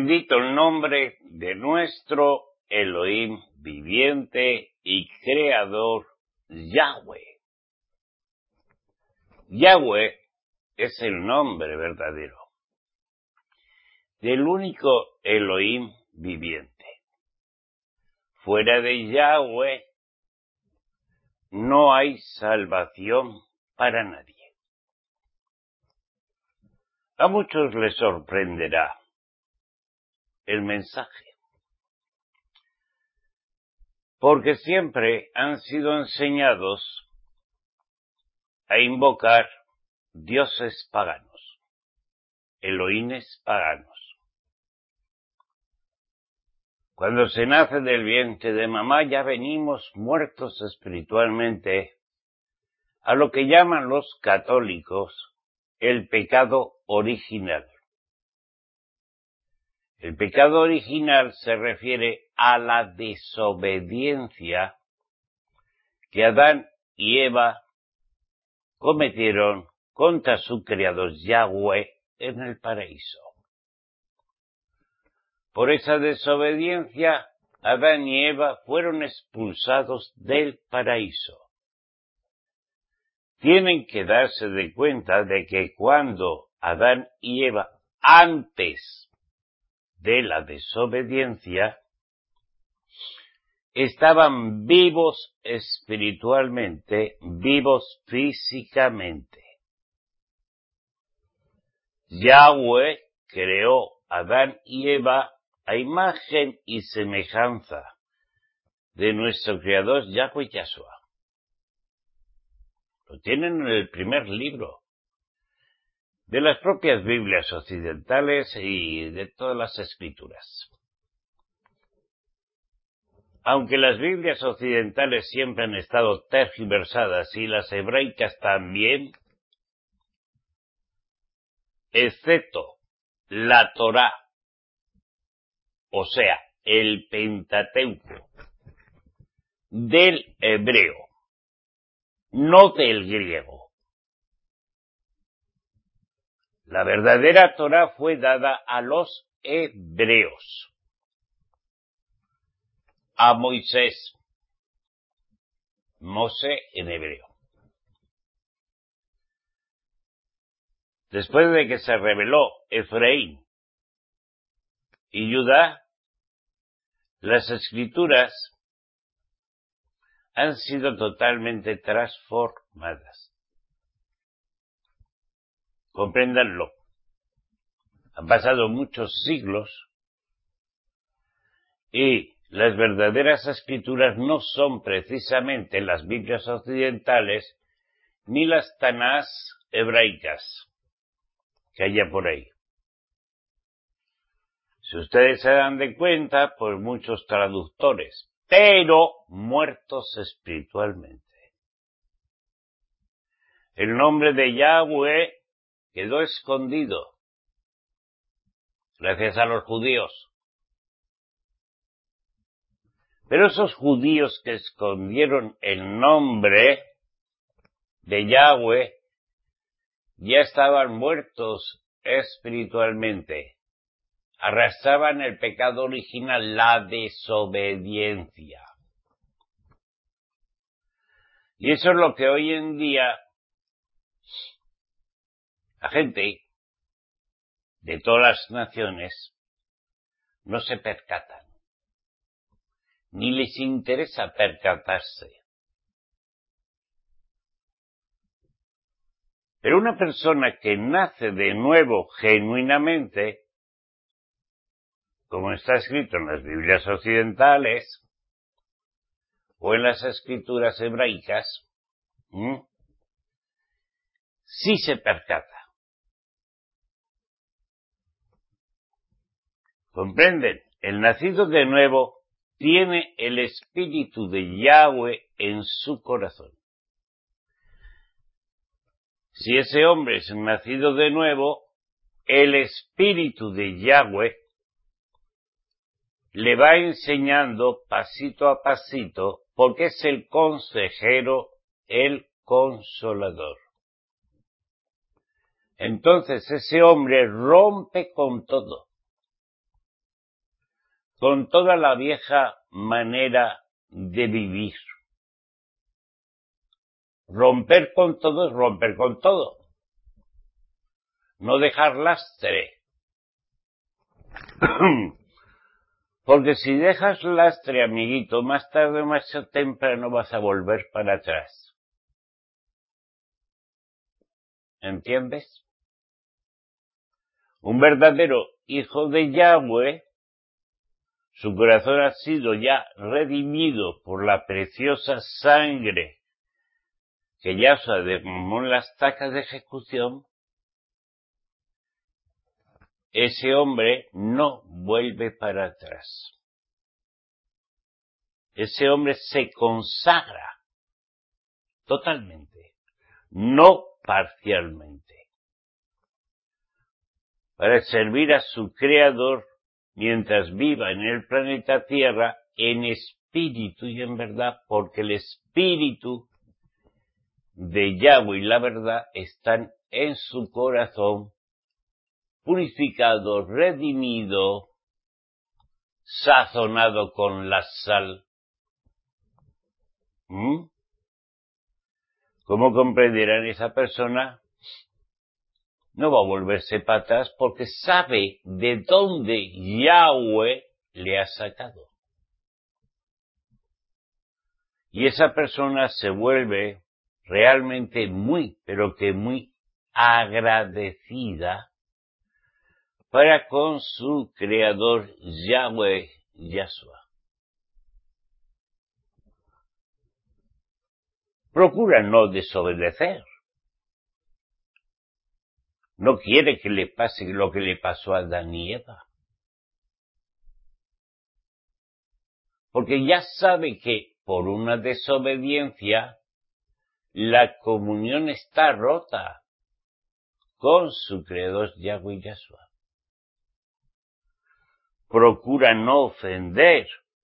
Bendito el nombre de nuestro Elohim viviente y creador, Yahweh. Yahweh es el nombre verdadero del único Elohim viviente. Fuera de Yahweh no hay salvación para nadie. A muchos les sorprenderá el mensaje, porque siempre han sido enseñados a invocar dioses paganos, Elohines paganos. Cuando se nace del vientre de mamá ya venimos muertos espiritualmente a lo que llaman los católicos el pecado original. El pecado original se refiere a la desobediencia que Adán y Eva cometieron contra su creador Yahweh en el paraíso. Por esa desobediencia, Adán y Eva fueron expulsados del paraíso. Tienen que darse de cuenta de que cuando Adán y Eva, antes de la desobediencia, estaban vivos espiritualmente, vivos físicamente. Yahweh creó a Adán y Eva a imagen y semejanza de nuestro creador Yahweh Yahshua. Lo tienen en el primer libro de las propias Biblias occidentales y de todas las escrituras. Aunque las Biblias occidentales siempre han estado tergiversadas y las hebraicas también, excepto la Torá, o sea, el Pentateuco del hebreo, no del griego. La verdadera Torá fue dada a los hebreos, a Moisés, Mosé en hebreo. Después de que se rebeló Efraín y Judá, las escrituras han sido totalmente transformadas. Compréndanlo. Han pasado muchos siglos y las verdaderas escrituras no son precisamente las Biblias occidentales ni las Tanás hebraicas que haya por ahí. Si ustedes se dan de cuenta, pues muchos traductores, pero muertos espiritualmente. El nombre de Yahweh quedó escondido, gracias a los judíos. Pero esos judíos que escondieron el nombre de Yahweh ya estaban muertos espiritualmente. Arrastraban el pecado original, la desobediencia. Y eso es lo que hoy en día la gente de todas las naciones no se percatan, ni les interesa percatarse. Pero una persona que nace de nuevo genuinamente, como está escrito en las Biblias occidentales o en las escrituras hebraicas, sí se percata. ¿Comprenden? El nacido de nuevo tiene el espíritu de Yahweh en su corazón. Si ese hombre es nacido de nuevo, el espíritu de Yahweh le va enseñando pasito a pasito, porque es el consejero, el consolador. Entonces ese hombre rompe con todo. con toda la vieja manera de vivir. Romper con todo es romper con todo. No dejar lastre. Porque si dejas lastre, amiguito, más tarde o más temprano vas a volver para atrás. ¿Entiendes? Un verdadero hijo de Yahweh, su corazón ha sido ya redimido por la preciosa sangre que Yahshua derramó en las tacas de ejecución. Ese hombre no vuelve para atrás. Ese hombre se consagra totalmente, no parcialmente, para servir a su Creador mientras viva en el planeta Tierra en espíritu y en verdad, porque el espíritu de Yahweh y la verdad están en su corazón, purificado, redimido, sazonado con la sal. ¿Cómo comprenderán? Esa persona no va a volverse para atrás porque sabe de dónde Yahweh le ha sacado. Y esa persona se vuelve realmente muy, pero que muy agradecida para con su Creador Yahweh Yahshua. Procura no desobedecer. No quiere que le pase lo que le pasó a Adán y Eva. Porque ya sabe que por una desobediencia la comunión está rota con su Creador Yahweh Yahshua. Procura no ofender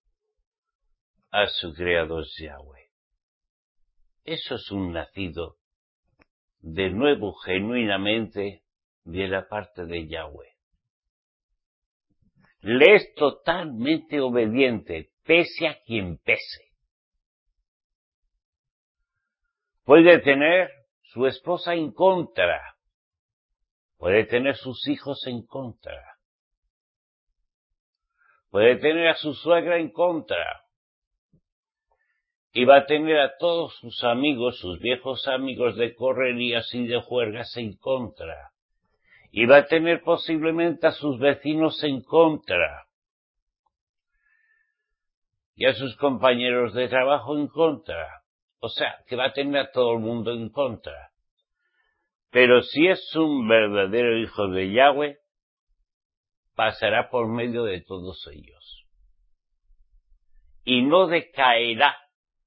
a su Creador Yahweh. Eso es un nacido de nuevo genuinamente de la parte de Yahweh. Le es totalmente obediente, pese a quien pese. Puede tener su esposa en contra, puede tener sus hijos en contra, puede tener a su suegra en contra, y va a tener a todos sus amigos, sus viejos amigos de correrías y de juergas en contra, y va a tener posiblemente a sus vecinos en contra, y a sus compañeros de trabajo en contra. O sea, que va a tener a todo el mundo en contra. Pero si es un verdadero hijo de Yahweh, pasará por medio de todos ellos. Y no decaerá.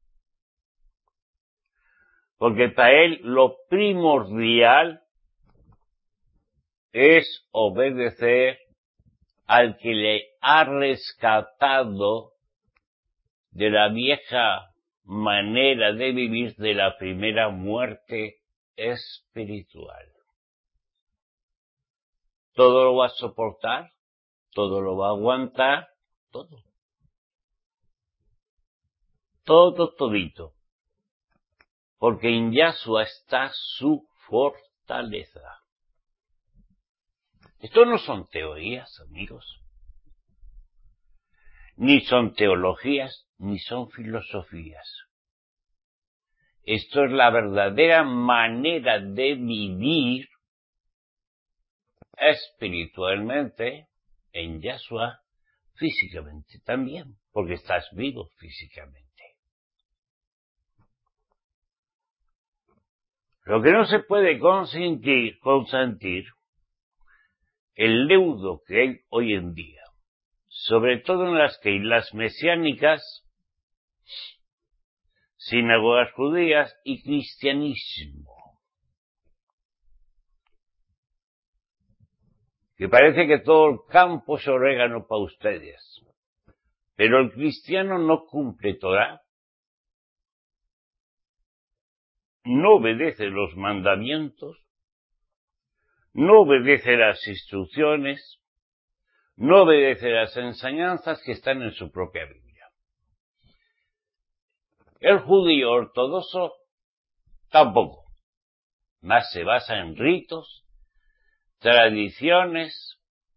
Porque para él lo primordial es obedecer al que le ha rescatado de la vieja manera de vivir, de la primera muerte espiritual. Todo lo va a soportar, todo lo va a aguantar, todo. Todo todito. Porque en Yahshua está su fortaleza. Esto no son teorías, amigos. Ni son teologías, ni son filosofías. Esto es la verdadera manera de vivir espiritualmente en Yahshua, físicamente también, porque estás vivo físicamente. Lo que no se puede consentir el leudo que hay hoy en día, sobre todo en las keilas mesiánicas, sinagogas judías y cristianismo, que parece que todo el campo es orégano para ustedes, pero el cristiano no cumple Torah, no obedece los mandamientos, no obedece las instrucciones, no obedece las enseñanzas que están en su propia Biblia. El judío ortodoxo tampoco, más se basa en ritos, tradiciones,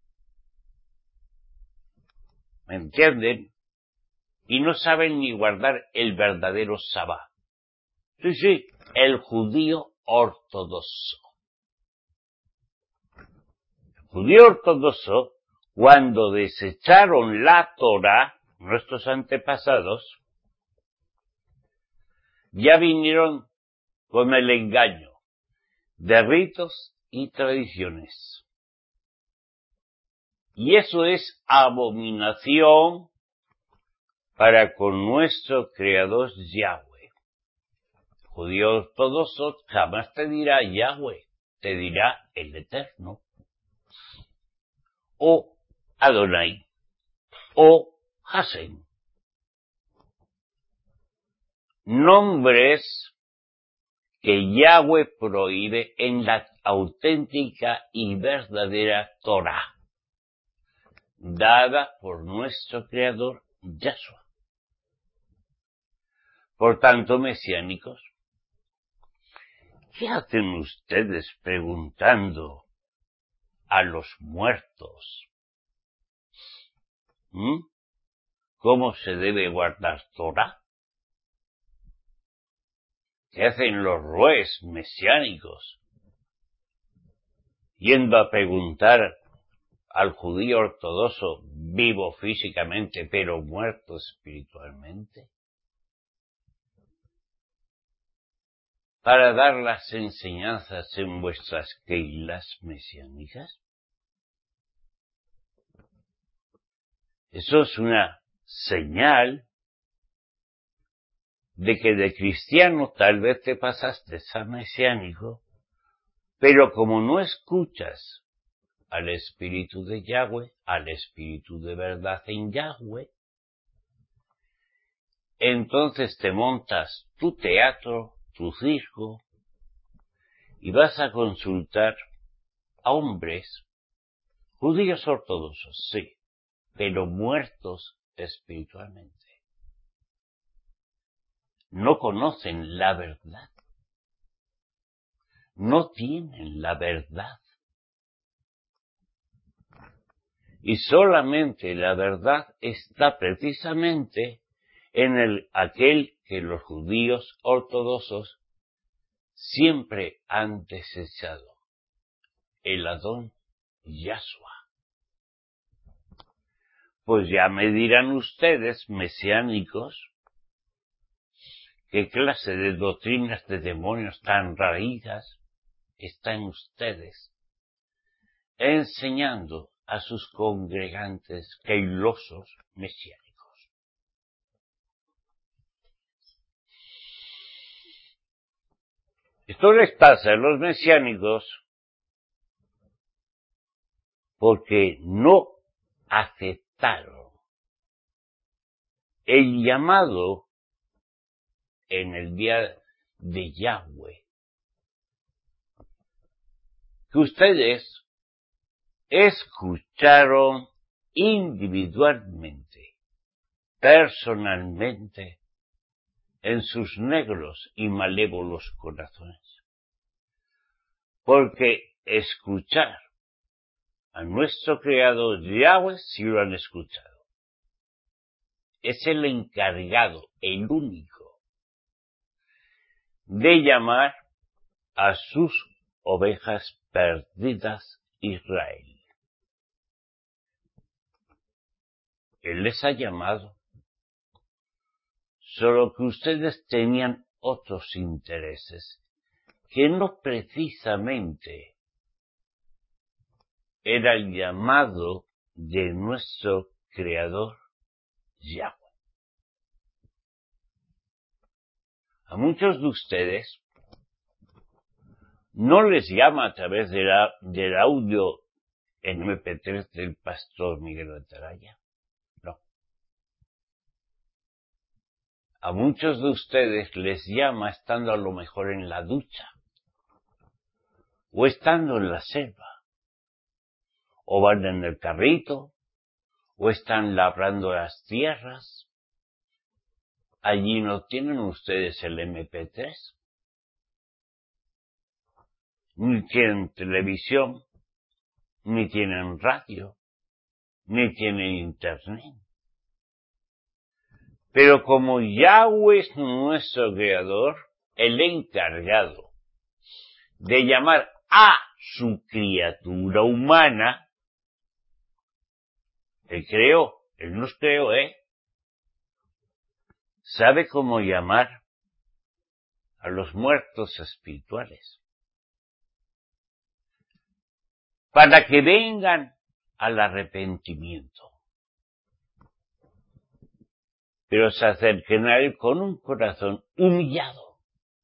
¿me entienden? Y no saben ni guardar el verdadero sabá. Sí, el judío ortodoxo. El judío ortodoxo, cuando desecharon la Torá, nuestros antepasados, ya vinieron con el engaño de ritos y tradiciones. Y eso es abominación para con nuestro Creador Yahweh. El judío ortodoxo jamás te dirá Yahweh, te dirá el Eterno, o Adonai, o Hashem. Nombres que Yahweh prohíbe en la auténtica y verdadera Torá, dada por nuestro Creador Yahshua. Por tanto, mesiánicos, ¿qué hacen ustedes preguntando a los muertos? ¿Cómo se debe guardar Torá? ¿Qué hacen los roes mesiánicos? Yendo a preguntar al judío ortodoxo vivo físicamente pero muerto espiritualmente, para dar las enseñanzas en vuestras keilas mesiánicas. Eso es una señal de que de cristiano tal vez te pasaste a mesiánico, pero como no escuchas al Espíritu de Yahweh, al Espíritu de verdad en Yahweh, entonces te montas tu teatro, tu circo, y vas a consultar a hombres, judíos ortodoxos, sí, pero muertos espiritualmente. No conocen la verdad. No tienen la verdad. Y solamente la verdad está precisamente en aquel que los judíos ortodoxos siempre han desechado, el Adón Yahshua. Pues ya me dirán ustedes, mesiánicos, qué clase de doctrinas de demonios tan raídas están ustedes enseñando a sus congregantes keilosos mesiánicos. Esto les pasa a los mesiánicos porque no aceptaron el llamado en el día de Yahweh, que ustedes escucharon individualmente, personalmente, en sus negros y malévolos corazones. Porque escuchar a nuestro Creador Yahweh sí lo han escuchado. Es el encargado, el único, de llamar a sus ovejas perdidas Israel. Él les ha llamado, solo que ustedes tenían otros intereses, que no precisamente era el llamado de nuestro Creador Yahweh. A muchos de ustedes no les llama a través del audio en MP3 del pastor Miguel Ataraya. No. A muchos de ustedes les llama estando a lo mejor en la ducha, o estando en la selva, o van en el carrito, o están labrando las tierras. Allí no tienen ustedes el MP3, ni tienen televisión, ni tienen radio, ni tienen internet. Pero como Yahweh es nuestro creador, el encargado de llamar a su criatura humana, Él creó, Él nos creó, sabe cómo llamar a los muertos espirituales para que vengan al arrepentimiento, pero se acerquen a Él con un corazón humillado,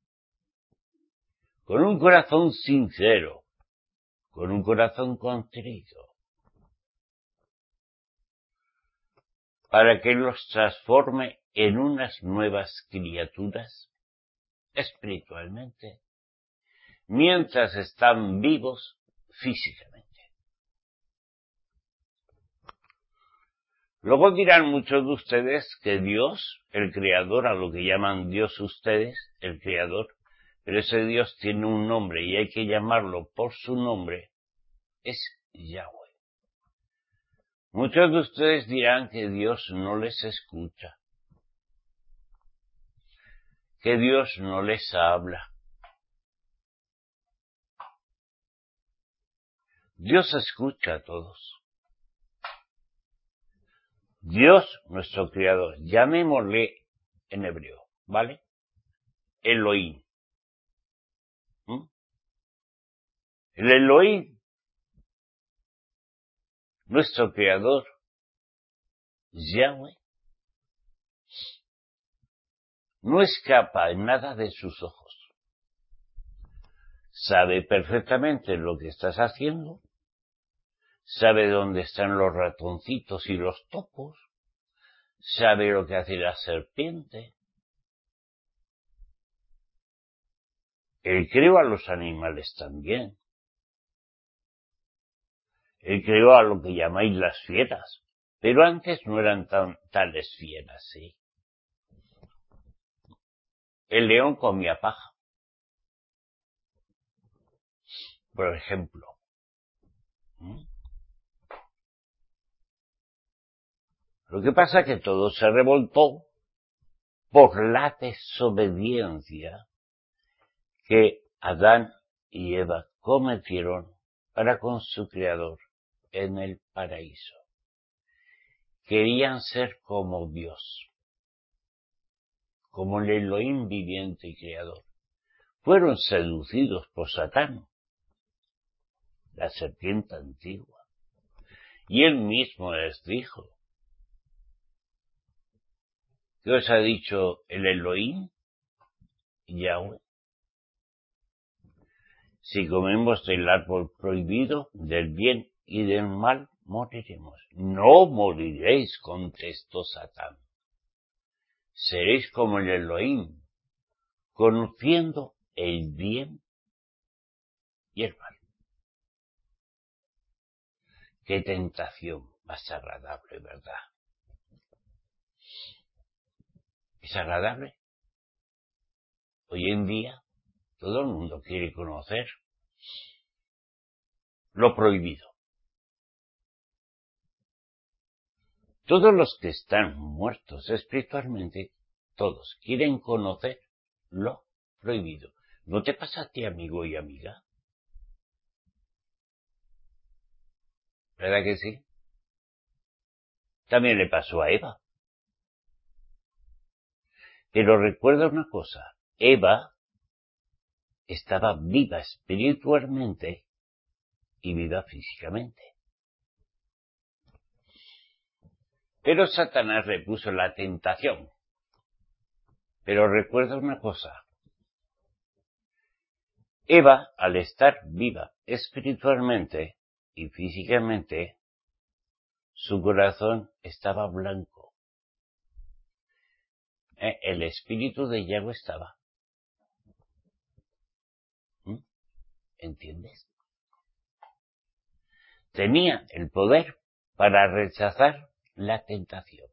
con un corazón sincero, con un corazón contrito, para que los transforme en unas nuevas criaturas espiritualmente, mientras están vivos físicamente. Luego dirán muchos de ustedes que Dios, el Creador, a lo que llaman Dios ustedes, el Creador, pero ese Dios tiene un nombre y hay que llamarlo por su nombre, es Yahweh. Muchos de ustedes dirán que Dios no les escucha, que Dios no les habla. Dios escucha a todos. Dios, nuestro Creador, llamémosle en hebreo, ¿vale? Elohim. El Elohim, nuestro Creador, Yahweh, no escapa en nada de sus ojos. Sabe perfectamente lo que estás haciendo, sabe dónde están los ratoncitos y los topos, sabe lo que hace la serpiente. Él creó a los animales también. Él creó a lo que llamáis las fieras, pero antes no eran tales fieras, ¿sí? El león comía paja, por ejemplo. Lo que pasa es que todo se revoltó por la desobediencia que Adán y Eva cometieron para con su Creador en el paraíso. Querían ser como Dios, como el Elohim viviente y creador. Fueron seducidos por Satán, la serpiente antigua, y él mismo les dijo: ¿qué os ha dicho el Elohim? Yahweh. Si comemos del árbol prohibido, del bien y del mal, moriremos. No moriréis, contestó Satán. Seréis como el Elohim, conociendo el bien y el mal. Qué tentación más agradable, ¿verdad? ¿Es agradable? Hoy en día todo el mundo quiere conocer lo prohibido. Todos los que están muertos espiritualmente, todos quieren conocer lo prohibido. ¿No te pasa a ti, amigo y amiga? ¿Verdad que sí? También le pasó a Eva. Pero recuerda una cosa, Eva estaba viva espiritualmente y viva físicamente. Pero Satanás le puso la tentación. Pero recuerda una cosa, Eva, al estar viva espiritualmente y físicamente, su corazón estaba blanco. El espíritu de Yahweh estaba. ¿Entiendes? Tenía el poder para rechazar la tentación.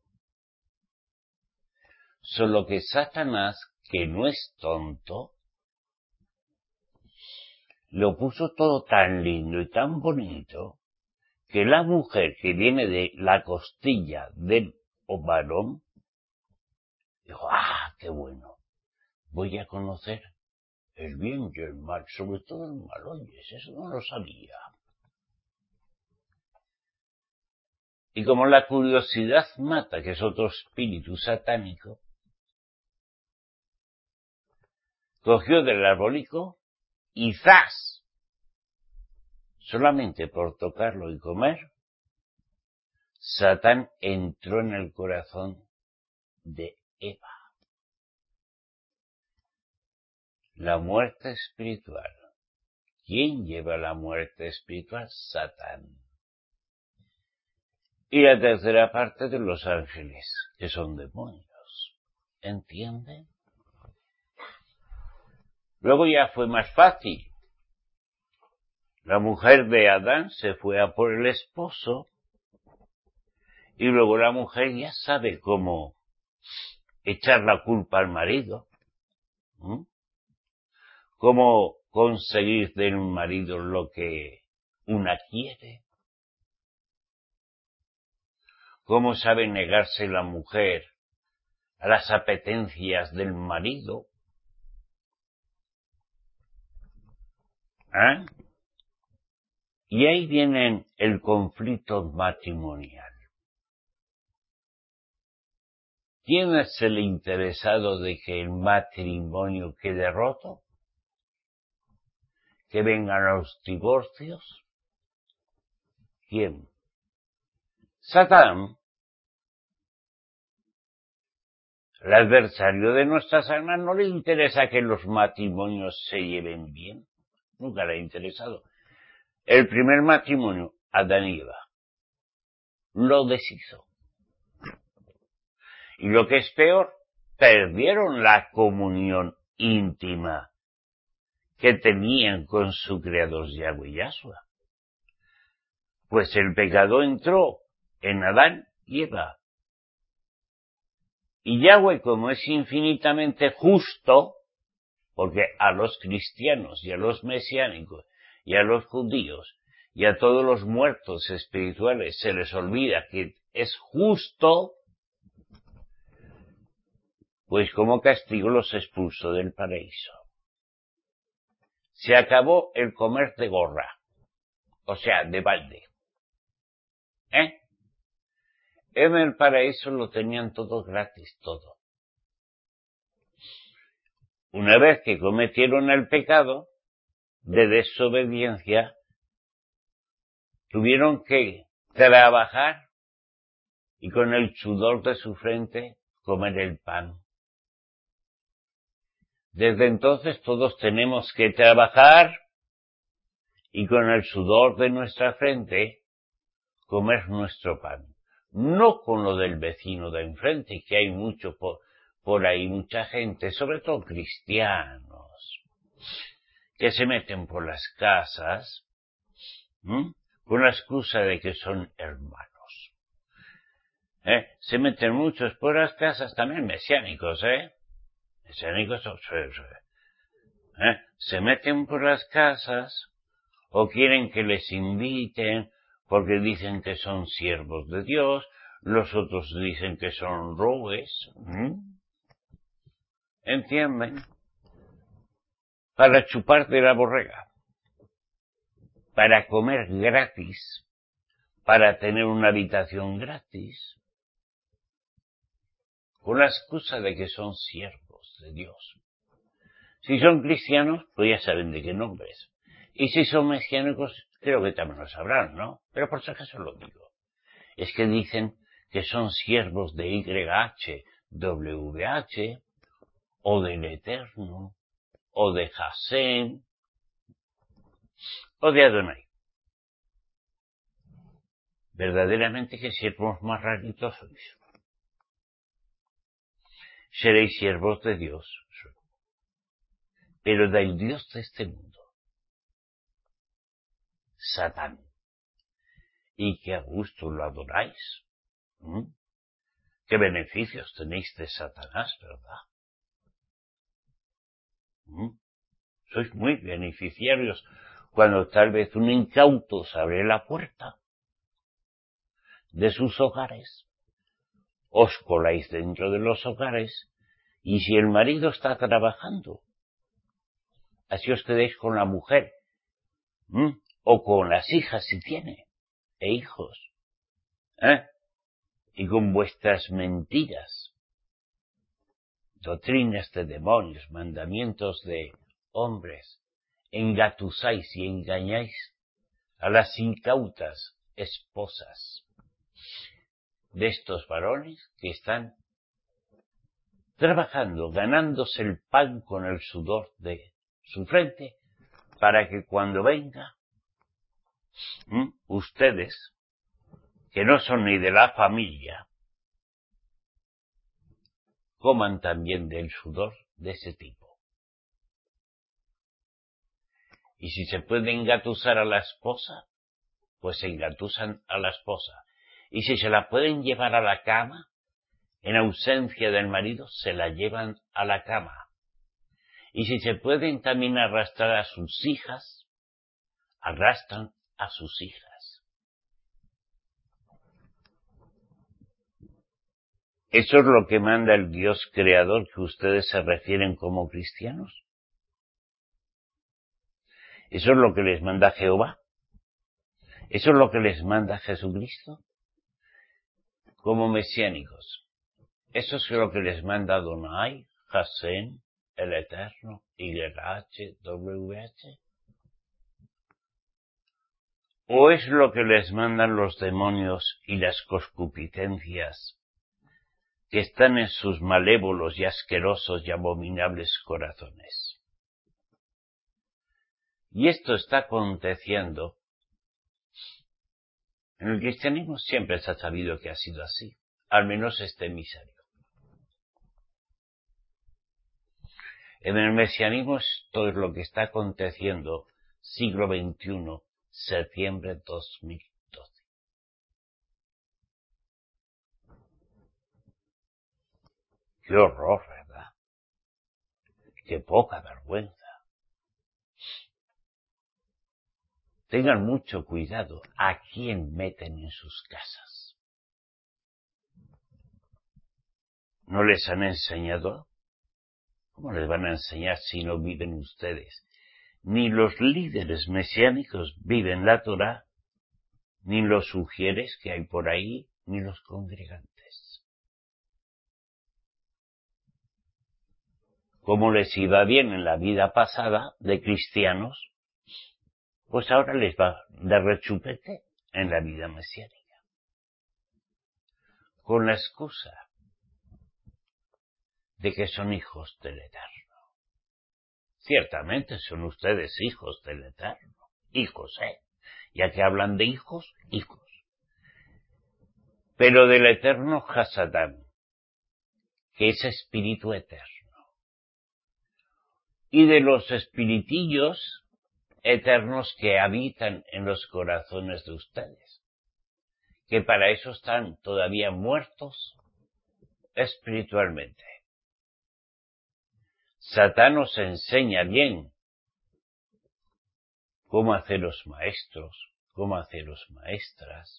Solo que Satanás, que no es tonto, lo puso todo tan lindo y tan bonito que la mujer que viene de la costilla del varón dijo, qué bueno, voy a conocer el bien y el mal, sobre todo el mal. Oyes, eso no lo sabía. Y como la curiosidad mata, que es otro espíritu satánico, cogió del arbolico y ¡zas! Solamente por tocarlo y comer, Satán entró en el corazón de Eva. La muerte espiritual. ¿Quién lleva la muerte espiritual? Satán. Y la tercera parte de los ángeles, que son demonios. ¿Entienden? Luego ya fue más fácil. La mujer de Adán se fue a por el esposo y luego la mujer ya sabe cómo echar la culpa al marido. Cómo conseguir del marido lo que una quiere. Cómo sabe negarse la mujer a las apetencias del marido. Y ahí viene el conflicto matrimonial. ¿Quién es el interesado de que el matrimonio quede roto? ¿Que vengan los divorcios? ¿Quién? Satán. El adversario de nuestras almas no le interesa que los matrimonios se lleven bien. Nunca le ha interesado. El primer matrimonio, Adán y Eva, lo deshizo. Y lo que es peor, perdieron la comunión íntima que tenían con su creador Yahweh Yahshua. Pues el pecado entró en Adán y Eva. Y Yahweh, como es infinitamente justo, porque a los cristianos y a los mesiánicos y a los judíos y a todos los muertos espirituales se les olvida que es justo, pues como castigo los expulsó del paraíso. Se acabó el comer de gorra, o sea, de balde. En el paraíso lo tenían todo gratis, todo. Una vez que cometieron el pecado de desobediencia, tuvieron que trabajar y con el sudor de su frente comer el pan. Desde entonces todos tenemos que trabajar y con el sudor de nuestra frente comer nuestro pan. No con lo del vecino de enfrente, que hay mucho por ahí, mucha gente, sobre todo cristianos, que se meten por las casas, con la excusa de que son hermanos. Se meten muchos por las casas, también mesiánicos, mesiánicos, se meten por las casas, o quieren que les inviten, porque dicen que son siervos de Dios, los otros dicen que son rogues. ¿Entienden? Para chupar de la borrega, para comer gratis, para tener una habitación gratis, con la excusa de que son siervos de Dios. Si son cristianos, pues ya saben de qué nombres. Y si son mesiánicos, creo que también lo sabrán, ¿no? Pero por si acaso lo digo. Es que dicen que son siervos de YH, WH, o del Eterno, o de Hashem, o de Adonai. Verdaderamente que siervos más raritos sois. Seréis siervos de Dios, pero del Dios de este mundo, Satán. Y que a gusto lo adoráis. ¿Mm? ¿Qué beneficios tenéis de Satanás, verdad? ¿Mm? Sois muy beneficiarios cuando tal vez un incauto os abre la puerta de sus hogares, os coláis dentro de los hogares, y si el marido está trabajando, así os quedéis con la mujer, o con las hijas si tiene, e hijos, y con vuestras mentiras, doctrinas de demonios, mandamientos de hombres, engatusáis y engañáis a las incautas esposas de estos varones que están trabajando, ganándose el pan con el sudor de su frente, para que cuando venga, ustedes, que no son ni de la familia, coman también del sudor de ese tipo. Y si se puede engatusar a la esposa, pues se engatusan a la esposa. Y si se la pueden llevar a la cama, en ausencia del marido, se la llevan a la cama. Y si se pueden también arrastrar a sus hijas, arrastran a sus hijas. ¿Eso es lo que manda el Dios creador que ustedes se refieren como cristianos? ¿Eso es lo que les manda Jehová? ¿Eso es lo que les manda Jesucristo? Como mesiánicos. ¿Eso es lo que les manda Adonai, Hashem, el Eterno, YH, WH? ¿O es lo que les mandan los demonios y las concupiscencias que están en sus malévolos y asquerosos y abominables corazones? Y esto está aconteciendo. En el cristianismo siempre se ha sabido que ha sido así, al menos este emisario. En el mesianismo esto es lo que está aconteciendo, siglo XXI, septiembre 2012. ¡Qué horror, verdad! ¡Qué poca vergüenza! Tengan mucho cuidado a quién meten en sus casas. ¿No les han enseñado? ¿Cómo les van a enseñar si no viven ustedes? Ni los líderes mesiánicos viven la Torá, ni los sugieres que hay por ahí, ni los congregantes. Como les iba bien en la vida pasada de cristianos, pues ahora les va de rechupete en la vida mesiánica. Con la excusa de que son hijos del Eterno. Ciertamente son ustedes hijos del Eterno. Hijos, ya que hablan de hijos, hijos. Pero del Eterno Hasadán, que es espíritu eterno. Y de los espiritillos eternos que habitan en los corazones de ustedes, que para eso están todavía muertos espiritualmente. Satán os enseña bien cómo haceros maestros, cómo haceros maestras.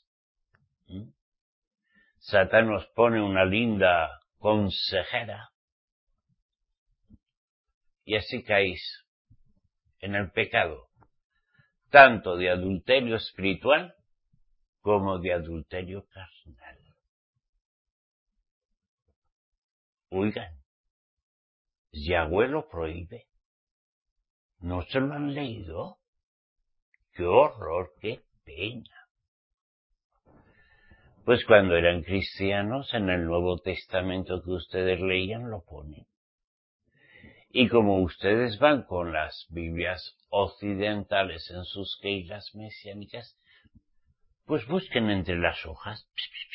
Satán os pone una linda consejera y así caéis en el pecado, tanto de adulterio espiritual como de adulterio carnal. Oigan, Yahweh lo prohíbe. ¿No se lo han leído? ¡Qué horror, qué pena! Pues cuando eran cristianos, en el Nuevo Testamento que ustedes leían, lo ponen. Y como ustedes van con las Biblias occidentales en sus keilas mesiánicas, pues busquen entre las hojas.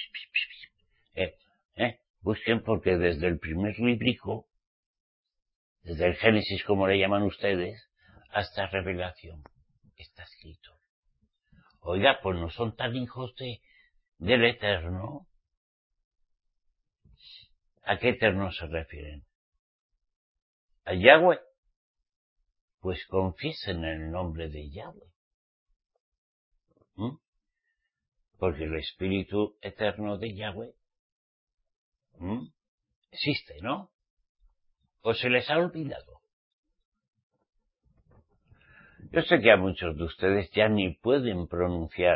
Busquen porque desde el primer librico, desde el Génesis, como le llaman ustedes, hasta Revelación, está escrito. Oiga, pues no son tan hijos del Eterno. ¿A qué eterno se refieren? ¿A Yahweh? Pues confiesen el nombre de Yahweh. Porque el espíritu eterno de Yahweh existe, ¿no? ¿O se les ha olvidado? Yo sé que a muchos de ustedes ya ni pueden pronunciar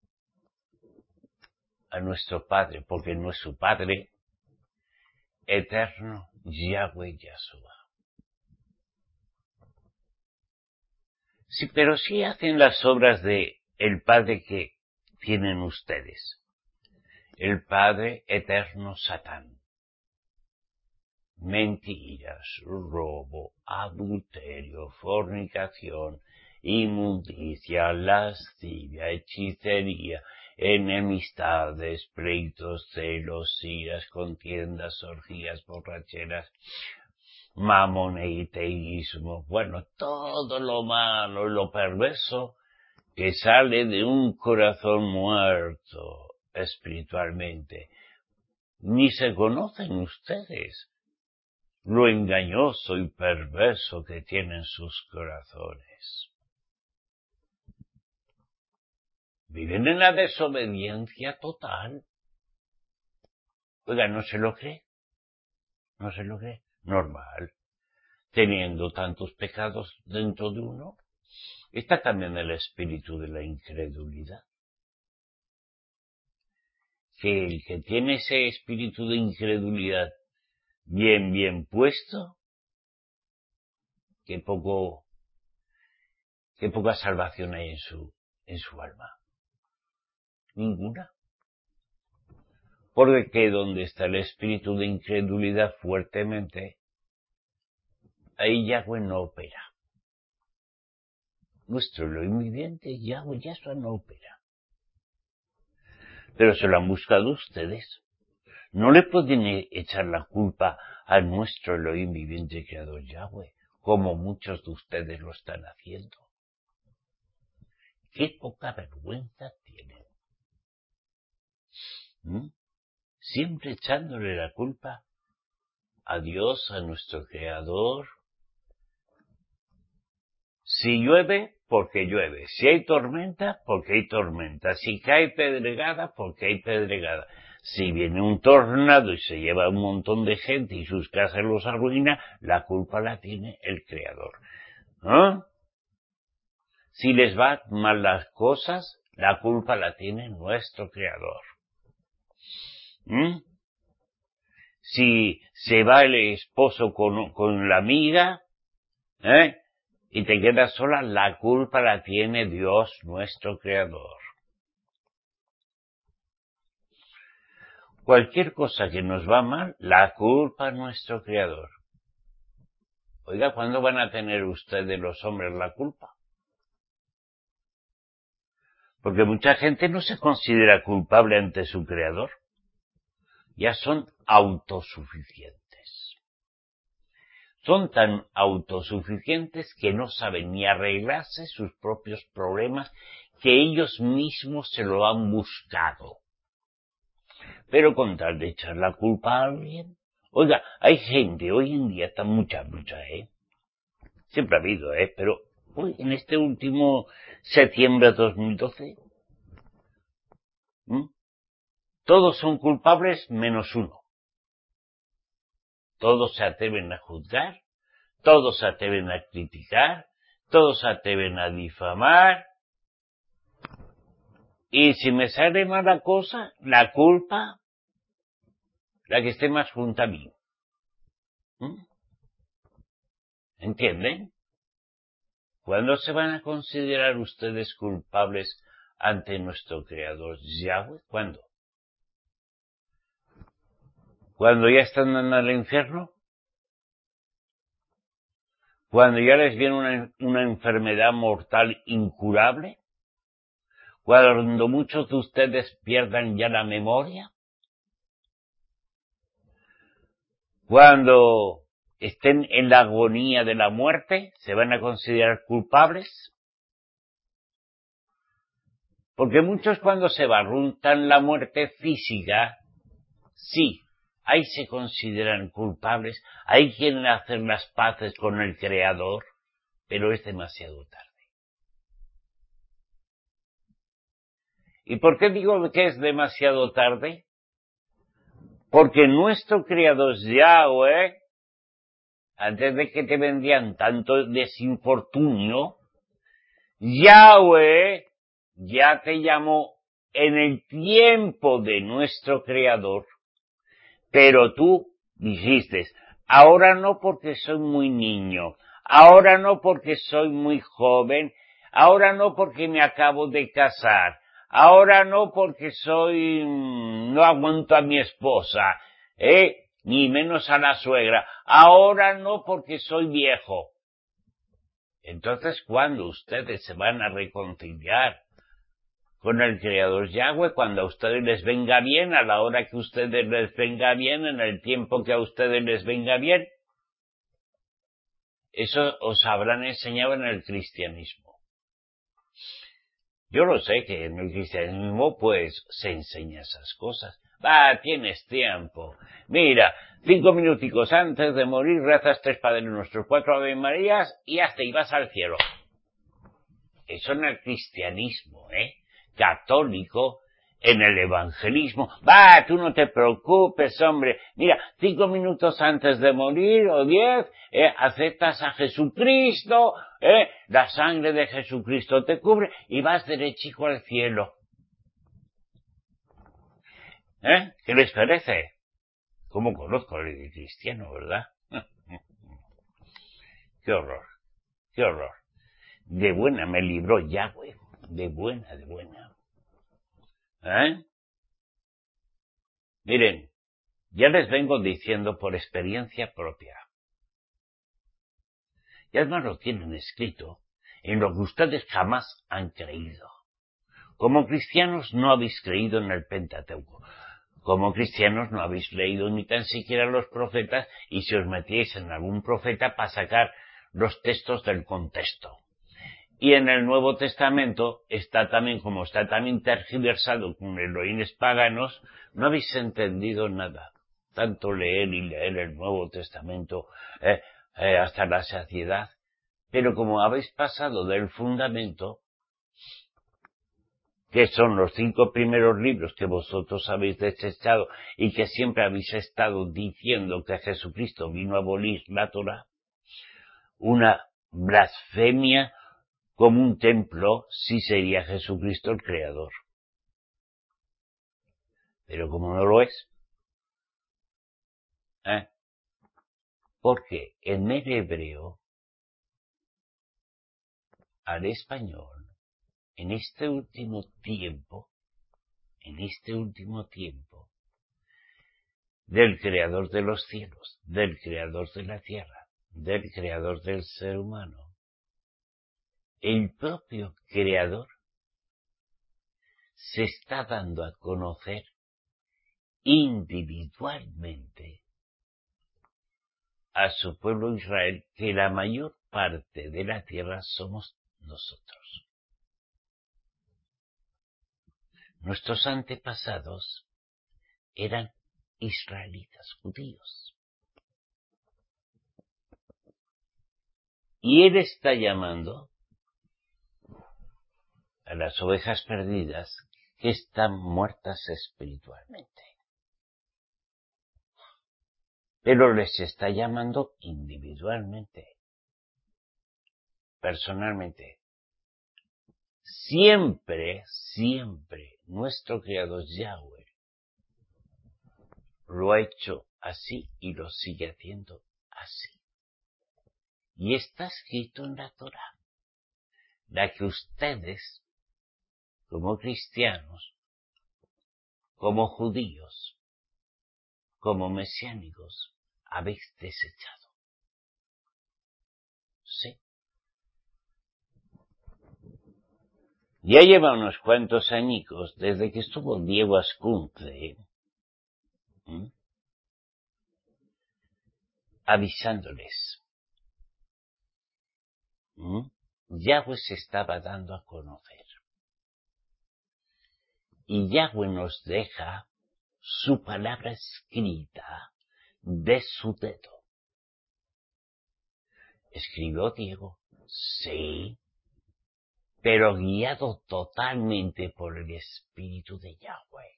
a nuestro Padre, porque no es su Padre eterno, Yahweh Yahshua. Sí, pero sí hacen las obras de el Padre que tienen ustedes. El Padre eterno Satán. Mentiras, robo, adulterio, fornicación, inmundicia, lascivia, hechicería, enemistades, pleitos, celos, iras, contiendas, orgías, borracheras, mamoneiteísmo, bueno, todo lo malo y lo perverso que sale de un corazón muerto espiritualmente. Ni se conocen ustedes lo engañoso y perverso que tienen sus corazones. Viven en la desobediencia total. Oiga, ¿no se lo cree? ¿No se lo cree? Normal. Teniendo tantos pecados dentro de uno, está también el espíritu de la incredulidad. Que el que tiene ese espíritu de incredulidad bien puesto, que poca salvación hay en su alma. Ninguna. Porque donde está el espíritu de incredulidad fuertemente, ahí Yahweh no opera. Nuestro Elohim viviente, Yahweh Yahshua no opera. Pero se lo han buscado ustedes. No le pueden echar la culpa a nuestro Elohim viviente creador Yahweh, como muchos de ustedes lo están haciendo. Qué poca vergüenza tienen. Siempre echándole la culpa a Dios, a nuestro Creador. Si llueve, porque llueve. Si hay tormenta, porque hay tormenta. Si cae pedregada, porque hay pedregada. Si viene un tornado y se lleva un montón de gente y sus casas los arruina, la culpa la tiene el Creador. ¿No? Si les va mal las cosas, la culpa la tiene nuestro Creador. Si se va el esposo con la amiga, y te quedas sola, la culpa la tiene Dios, nuestro Creador. Cualquier cosa que nos va mal, la culpa nuestro Creador. Oiga, ¿cuándo van a tener ustedes los hombres la culpa? Porque mucha gente no se considera culpable ante su Creador. Ya son autosuficientes. Son tan autosuficientes que no saben ni arreglarse sus propios problemas, que ellos mismos se lo han buscado. Pero con tal de echar la culpa a alguien. Oiga, hay gente, hoy en día está mucha, siempre ha habido, pero hoy, en este último septiembre de 2012, todos son culpables menos uno. Todos se atreven a juzgar, todos se atreven a criticar, todos se atreven a difamar. Y si me sale mala cosa, la culpa, la que esté más junto a mí. ¿Entienden? ¿Cuándo se van a considerar ustedes culpables ante nuestro Creador Yahweh? ¿Cuándo? ¿Cuando ya están en el infierno? ¿Cuando ya les viene una enfermedad mortal incurable? ¿Cuando muchos de ustedes pierdan ya la memoria? ¿Cuando estén en la agonía de la muerte, se van a considerar culpables? Porque muchos, cuando se barruntan la muerte física, sí, ahí se consideran culpables, ahí quieren hacer las paces con el Creador, pero es demasiado tarde. ¿Y por qué digo que es demasiado tarde? Porque nuestro Creador Yahweh, antes de que te vendían tanto desinfortunio, Yahweh ya te llamó en el tiempo de nuestro Creador, pero tú dijiste, ahora no porque soy muy niño, ahora no porque soy muy joven, ahora no porque me acabo de casar, ahora no porque no aguanto a mi esposa, ni menos a la suegra, ahora no porque soy viejo. Entonces, ¿cuándo ustedes se van a reconciliar con el Creador Yahweh? Cuando a ustedes les venga bien, a la hora que a ustedes les venga bien, en el tiempo que a ustedes les venga bien. Eso os habrán enseñado en el cristianismo. Yo lo sé que en el cristianismo pues se enseña esas cosas. Tienes tiempo. Mira, 5 minuticos antes de morir rezas 3 Padres Nuestros, 4 Ave Marías y hasta y vas al cielo. Eso en el cristianismo, católico, en el evangelismo. Tú no te preocupes, hombre. Mira, 5 minutos antes de morir o 10, aceptas a Jesucristo, la sangre de Jesucristo te cubre y vas derechico al cielo. ¿Qué les parece? ¿Cómo conozco el cristiano, verdad? Qué horror, qué horror. De buena me libró Yahweh, de buena, de buena. Miren, ya les vengo diciendo por experiencia propia. Y además lo tienen escrito en lo que ustedes jamás han creído. Como cristianos no habéis creído en el Pentateuco. Como cristianos no habéis leído ni tan siquiera los profetas, y si os metíais en algún profeta para sacar los textos del contexto. Y en el Nuevo Testamento está también, como está también tergiversado con elohines paganos, no habéis entendido nada. Tanto leer y leer el Nuevo Testamento hasta la saciedad. Pero como habéis pasado del fundamento, que son los 5 primeros libros que vosotros habéis desechado y que siempre habéis estado diciendo que Jesucristo vino a abolir la Torá, una blasfemia como un templo, sí sería Jesucristo el Creador. Pero como no lo es, porque en el hebreo, al español, en este último tiempo, del Creador de los cielos, del Creador de la tierra, del Creador del ser humano, el propio Creador se está dando a conocer individualmente a su pueblo Israel, que la mayor parte de la tierra somos nosotros. Nuestros antepasados eran israelitas, judíos. Y él está llamando a las ovejas perdidas que están muertas espiritualmente. Pero les está llamando individualmente, personalmente. Siempre nuestro Creador Yahweh lo ha hecho así y lo sigue haciendo así. Y está escrito en la Torá, la que ustedes, como cristianos, como judíos, como mesiánicos, habéis desechado. Sí. Ya lleva unos cuantos añicos desde que estuvo Diego Ascunce avisándoles. Yahweh se estaba dando a conocer. Y Yahweh nos deja su palabra escrita de su dedo. ¿Escribió Diego? Sí, pero guiado totalmente por el Espíritu de Yahweh.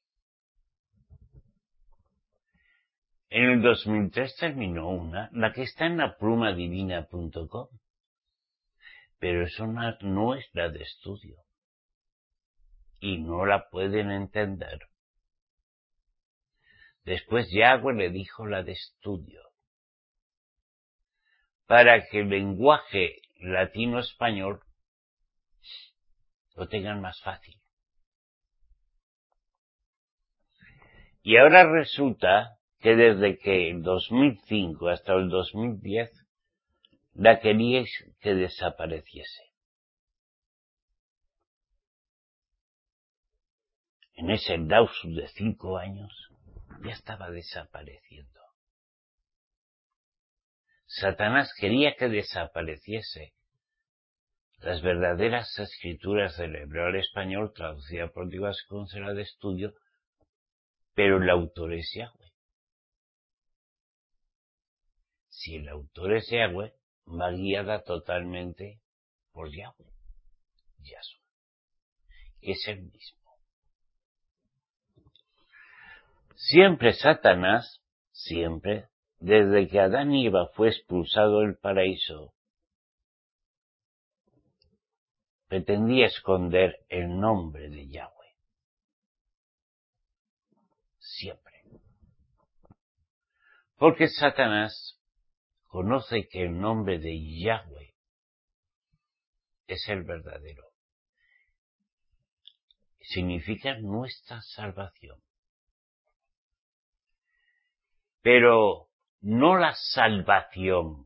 En el 2003 terminó una, la que está en laplumadivina.com, pero eso no es la de estudio, y no la pueden entender. Después Yahweh le dijo la de estudio, para que el lenguaje latino-español lo tengan más fácil. Y ahora resulta que desde que el 2005 hasta el 2010 la queríais que desapareciese. En ese lapsus de 5 años ya estaba desapareciendo. Satanás quería que desapareciese las verdaderas escrituras del hebreo al español traducida por Diego Vasconcela de estudio, pero el autor es Yahweh. Si el autor es Yahweh, va guiada totalmente por Yahweh, Yahshua, que es el mismo. Siempre Satanás, siempre, desde que Adán y Eva fue expulsado del paraíso, pretendía esconder el nombre de Yahweh. Siempre. Porque Satanás conoce que el nombre de Yahweh es el verdadero. Significa nuestra salvación. Pero no la salvación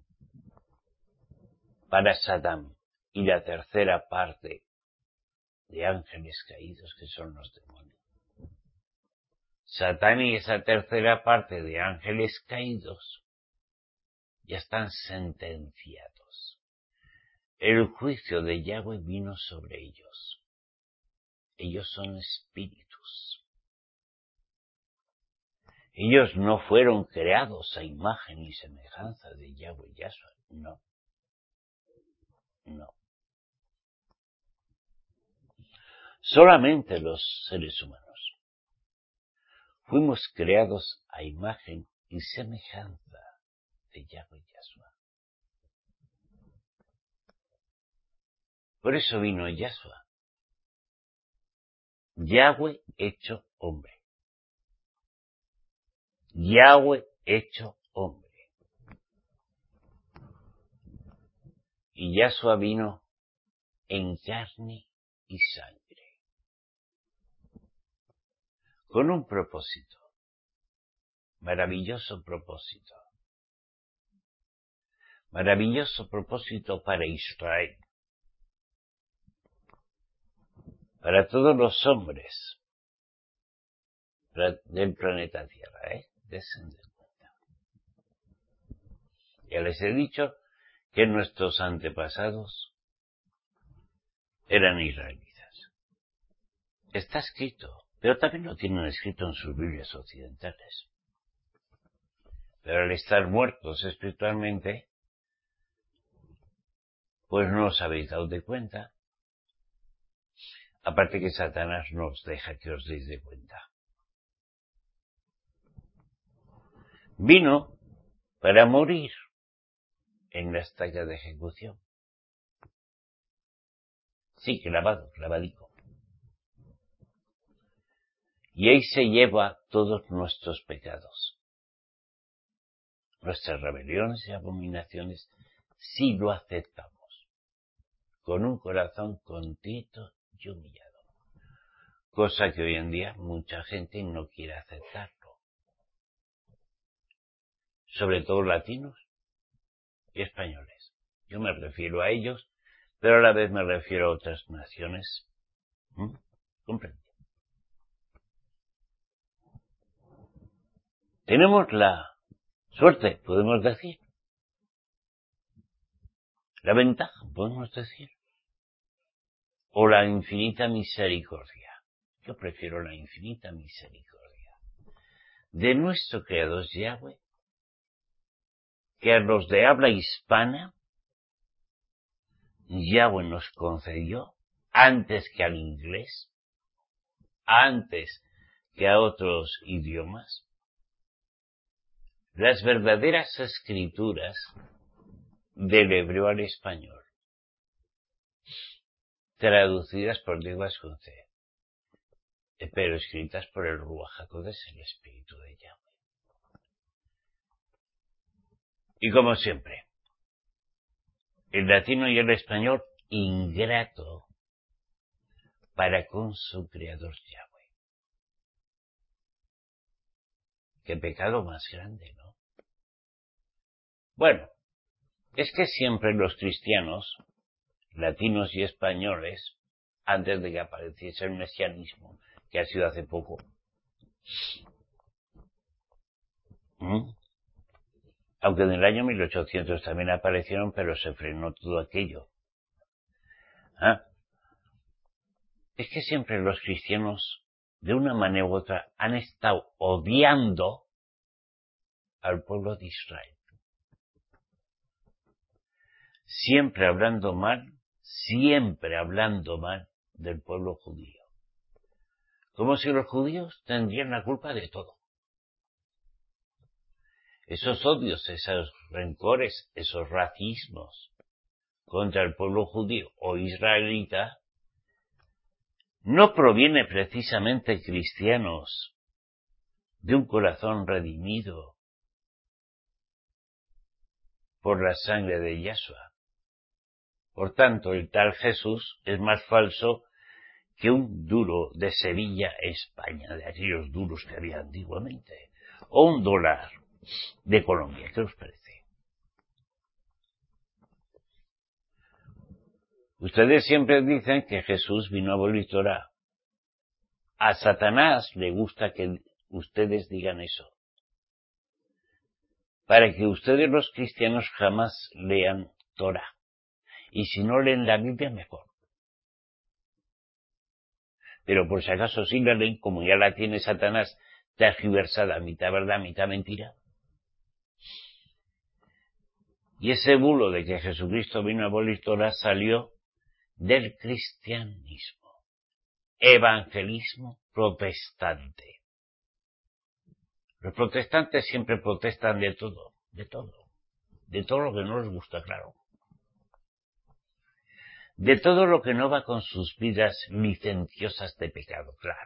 para Satán y la tercera parte de ángeles caídos, que son los demonios. Satán y esa tercera parte de ángeles caídos ya están sentenciados. El juicio de Yahweh vino sobre ellos. Ellos son espíritus. Ellos no fueron creados a imagen y semejanza de Yahweh Yahshua. No. No. Solamente los seres humanos fuimos creados a imagen y semejanza de Yahweh Yahshua. Por eso vino Yahshua. Yahweh hecho hombre. Yahweh hecho hombre. Y Yahshua vino en carne y sangre. Con un propósito. Maravilloso propósito. Maravilloso propósito para Israel. Para todos los hombres del planeta Tierra, Desen de cuenta. Ya les he dicho que nuestros antepasados eran israelitas. Está escrito, pero también lo tienen escrito en sus Biblias occidentales. Pero al estar muertos espiritualmente, pues no os habéis dado de cuenta. Aparte que Satanás no os deja que os deis de cuenta. Vino para morir en la estaca de ejecución. Sí, clavadico. Y ahí se lleva todos nuestros pecados. Nuestras rebeliones y abominaciones, si lo aceptamos, con un corazón contrito y humillado. Cosa que hoy en día mucha gente no quiere aceptarlo. Sobre todo latinos y españoles. Yo me refiero a ellos, pero a la vez me refiero a otras naciones. ¿Comprende? Tenemos la suerte, podemos decir. La ventaja, podemos decir. O la infinita misericordia. Yo prefiero la infinita misericordia. de nuestro Creador Yahweh, que a los de habla hispana, Yahweh nos concedió antes que al inglés, antes que a otros idiomas, las verdaderas escrituras del hebreo al español, traducidas por Diego Vasconce, pero escritas por el Ruach HaKodesh, el Espíritu de Yahweh. Y como siempre, el latino y el español ingrato para con su Creador Yahweh. Qué pecado más grande, ¿no? Bueno, es que siempre los cristianos, latinos y españoles, antes de que apareciese el mesianismo, que ha sido hace poco, aunque en el año 1800 también aparecieron, pero se frenó todo aquello. Es que siempre los cristianos, de una manera u otra, han estado odiando al pueblo de Israel. Siempre hablando mal del pueblo judío. Como si los judíos tendrían la culpa de todo. Esos odios, esos rencores, esos racismos contra el pueblo judío o israelita no proviene precisamente, cristianos, de un corazón redimido por la sangre de Yahshua. Por tanto, el tal Jesús es más falso que un duro de Sevilla, España, de aquellos duros que había antiguamente, o un dólar de Colombia. ¿Qué os parece? Ustedes siempre dicen que Jesús vino a abolir Torah. A Satanás le gusta que ustedes digan eso, para que ustedes los cristianos jamás lean Torah. Y si no leen la Biblia, mejor. Pero por si acaso sí la leen, como ya la tiene Satanás tergiversada, mitad verdad, mitad mentira. Y ese bulo de que Jesucristo vino a abolir Torah salió del cristianismo, evangelismo protestante. Los protestantes siempre protestan de todo lo que no les gusta, claro. De todo lo que no va con sus vidas licenciosas de pecado, claro.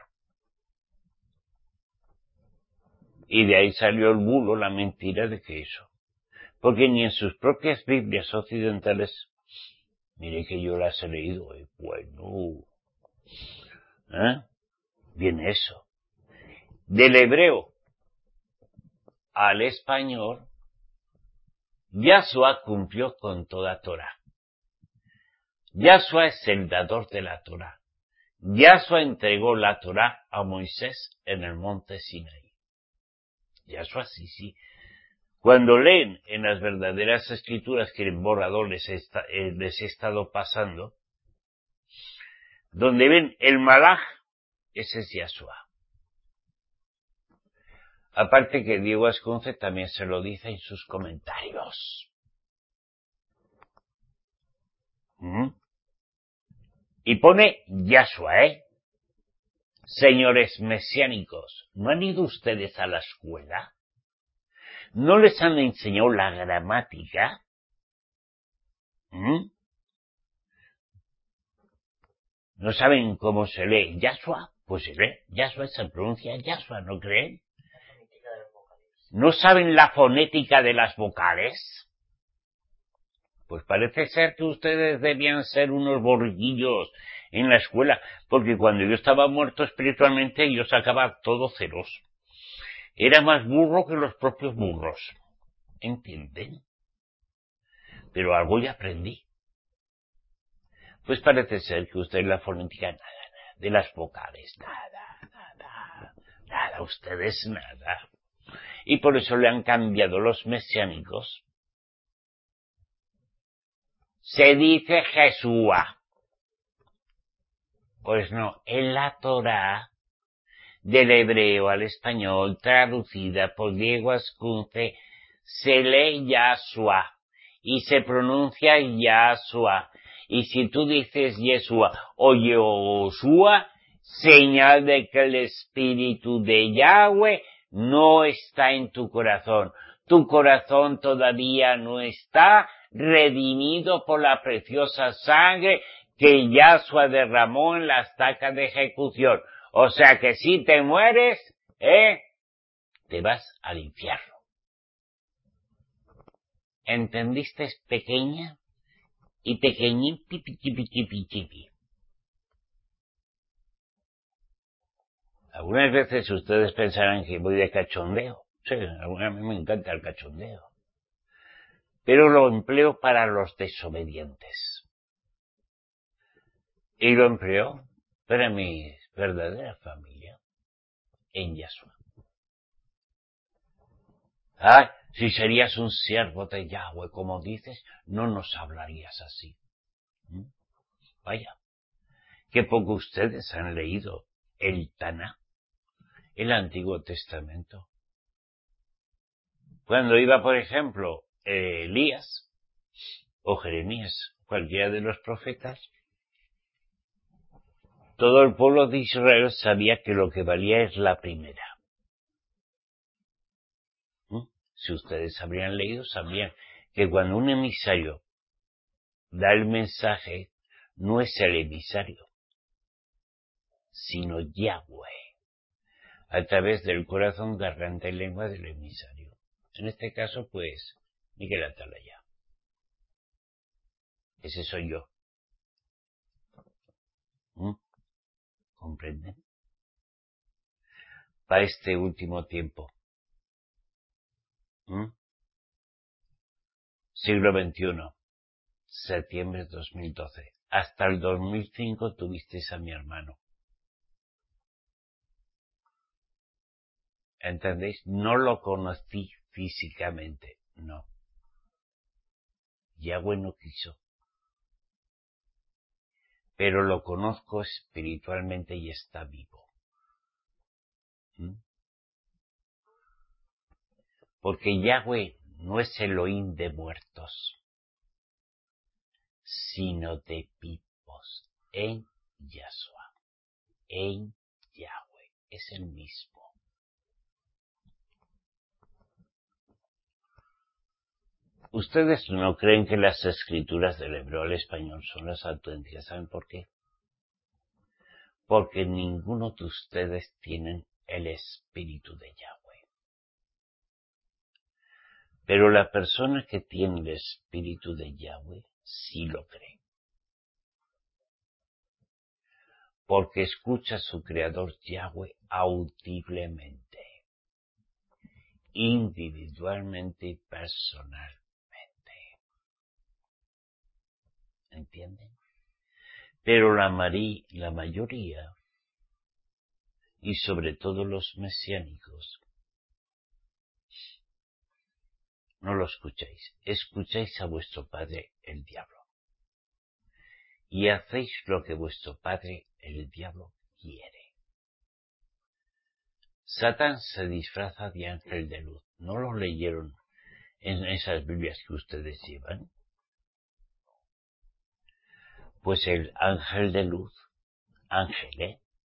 Y de ahí salió el bulo, la mentira de que eso. Porque ni en sus propias Biblias occidentales, mire que yo las he leído, viene eso. Del hebreo al español, Yahshua cumplió con toda Torah. Yahshua es el dador de la Torah. Yahshua entregó la Torah a Moisés en el monte Sinaí. Yahshua sí. Cuando leen en las verdaderas escrituras que el borrador les he estado pasando, donde ven el Malaj, ese es Yahshua. Aparte que Diego Vasconce también se lo dice en sus comentarios. Y pone Yahshua, Señores mesiánicos, ¿no han ido ustedes a la escuela? ¿No les han enseñado la gramática? ¿No saben cómo se lee Yahshua? Pues se lee Yahshua, se pronuncia Yahshua, ¿no creen? ¿No saben la fonética de las vocales? Pues parece ser que ustedes debían ser unos borriguillos en la escuela, porque cuando yo estaba muerto espiritualmente yo sacaba todo ceros. Era más burro que los propios burros. ¿Entienden? Pero algo ya aprendí. Pues parece ser que usted la fonética nada, de las vocales, nada, ustedes nada. Y por eso le han cambiado los mesiánicos. Se dice Jesúa. Pues no, en la Torah del hebreo al español, traducida por Diego Ascunce, se lee Yahshua y se pronuncia Yahshua. Y si tú dices Yeshua o Yoshua, señal de que el Espíritu de Yahweh no está en tu corazón. Tu corazón todavía no está redimido por la preciosa sangre que Yahshua derramó en la estaca de ejecución. O sea que si te mueres, te vas al infierno. ¿Entendiste, pequeña? Y pequeñín, pipi, chipi, chipi, chipi. Algunas veces ustedes pensarán que voy de cachondeo. Sí, a mí me encanta el cachondeo. Pero lo empleo para los desobedientes. Y lo empleo para mi verdadera familia en Yahshua. Si serías un siervo de Yahweh, como dices, no nos hablarías así. Vaya, qué poco ustedes han leído el Taná, el Antiguo Testamento. Cuando iba, por ejemplo, Elías o Jeremías, cualquiera de los profetas, todo el pueblo de Israel sabía que lo que valía es la primera. Si ustedes habrían leído, sabrían que cuando un emisario da el mensaje, no es el emisario, sino Yahweh, a través del corazón, garganta y lengua del emisario. En este caso, pues, Miguel Atalaya. Ese soy yo. ¿Comprenden? Para este último tiempo. Siglo XXI. Septiembre de 2012. Hasta el 2005 tuvisteis a mi hermano. ¿Entendéis? No lo conocí físicamente, no. Yahweh no quiso. Pero lo conozco espiritualmente y está vivo. Porque Yahweh no es Elohim de muertos, sino de vivos, en Yahshua, en Yahweh, es el mismo. Ustedes no creen que las escrituras del hebreo al español son las auténticas, ¿saben por qué? Porque ninguno de ustedes tienen el espíritu de Yahweh. Pero la persona que tiene el espíritu de Yahweh sí lo cree. Porque escucha a su creador Yahweh audiblemente, individualmente y personalmente. ¿Entienden? Pero la mayoría, y sobre todo los mesiánicos, no lo escucháis. Escucháis a vuestro padre el diablo. Y hacéis lo que vuestro padre el diablo quiere. Satán se disfraza de ángel de luz. ¿No lo leyeron en esas Biblias que ustedes llevan? Pues el ángel de luz, ángel,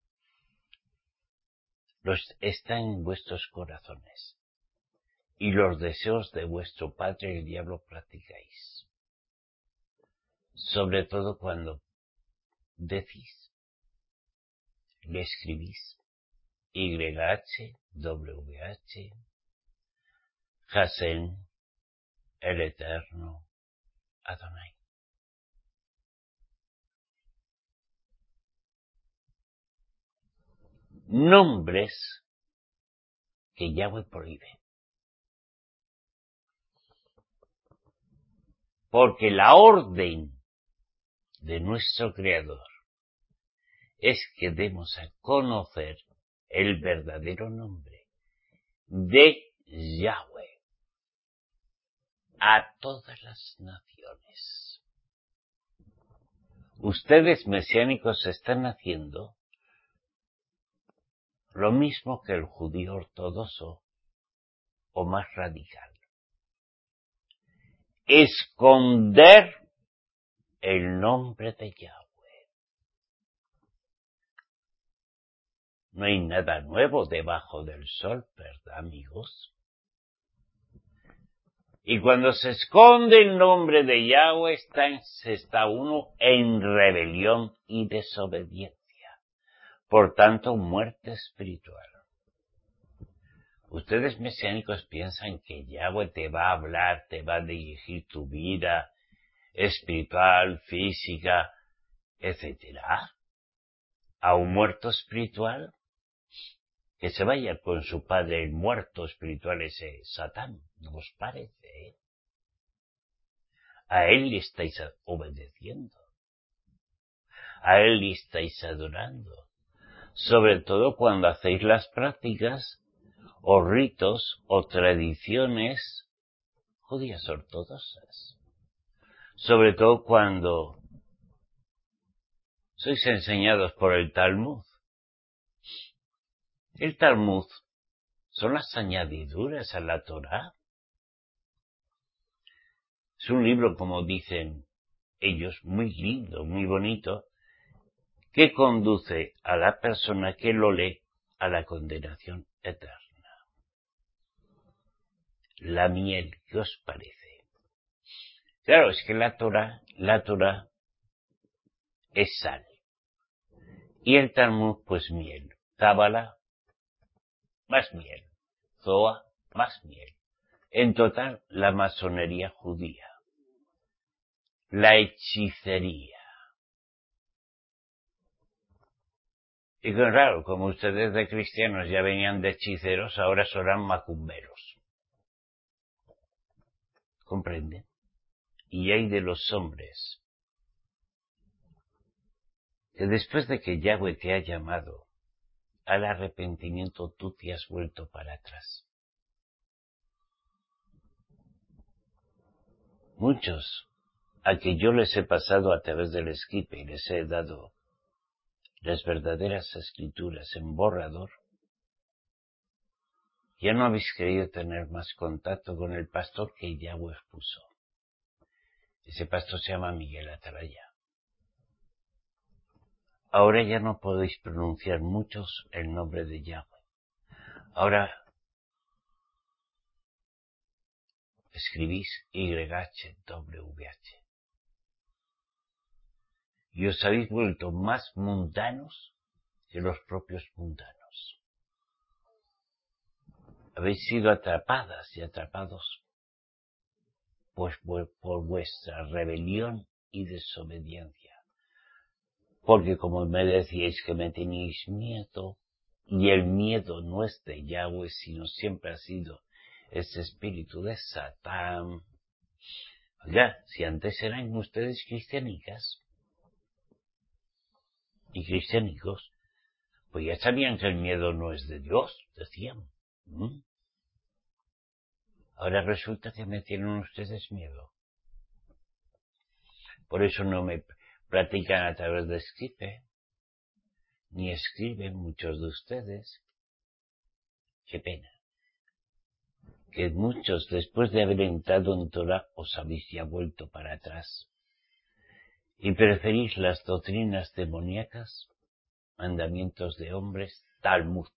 está en vuestros corazones. Y los deseos de vuestro padre el diablo practicáis. Sobre todo cuando decís, le escribís, YHWH, Hashem, el Eterno, Adonai. Nombres que Yahweh prohíbe. Porque la orden de nuestro Creador es que demos a conocer el verdadero nombre de Yahweh a todas las naciones. Ustedes mesiánicos están haciendo lo mismo que el judío ortodoxo o más radical. Esconder el nombre de Yahweh. No hay nada nuevo debajo del sol, ¿verdad, amigos? Y cuando se esconde el nombre de Yahweh, está uno en rebelión y desobediencia. Por tanto, muerte espiritual. Ustedes mesiánicos piensan que Yahweh te va a hablar, te va a dirigir tu vida espiritual, física, etcétera, a un muerto espiritual, que se vaya con su padre el muerto espiritual ese Satán, ¿no os parece? A él le estáis obedeciendo, a él le estáis adorando, sobre todo cuando hacéis las prácticas o ritos o tradiciones judías ortodoxas, sobre todo cuando sois enseñados por el Talmud. El Talmud son las añadiduras a la Torá. Es un libro, como dicen ellos, muy lindo, muy bonito, que conduce a la persona que lo lee a la condenación eterna. La miel, ¿qué os parece? Claro, es que la Torá es sal. Y el Talmud, pues miel. Cábala, más miel. Zohar, más miel. En total, la masonería judía. La hechicería. Y claro, como ustedes de cristianos ya venían de hechiceros, ahora serán macumberos. ¿Comprenden? Y hay de los hombres que después de que Yahweh te ha llamado al arrepentimiento, tú te has vuelto para atrás. Muchos, a que yo les he pasado a través del esquipe y les he dado las verdaderas escrituras en borrador, ya no habéis querido tener más contacto con el pastor que Yahweh puso. Ese pastor se llama Miguel Atalaya. Ahora ya no podéis pronunciar muchos el nombre de Yahweh. Ahora escribís YHWH. Y os habéis vuelto más mundanos que los propios mundanos. Habéis sido atrapadas y atrapados pues por vuestra rebelión y desobediencia. Porque como me decíais que me teníais miedo, y el miedo no es de Yahweh, sino siempre ha sido ese espíritu de Satán. Oiga, si antes eran ustedes cristianicas y cristianicos, pues ya sabían que el miedo no es de Dios, decían. Ahora resulta que me tienen ustedes miedo. Por eso no me platican a través de Skype, ni escriben muchos de ustedes. Qué pena. Que muchos, después de haber entrado en Torah, os habéis ya vuelto para atrás. Y preferís las doctrinas demoníacas, mandamientos de hombres, Talmud.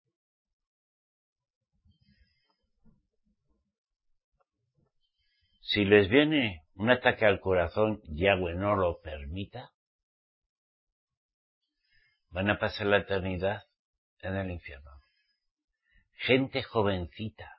Si les viene un ataque al corazón, Yahweh no lo permita, van a pasar la eternidad en el infierno. Gente jovencita,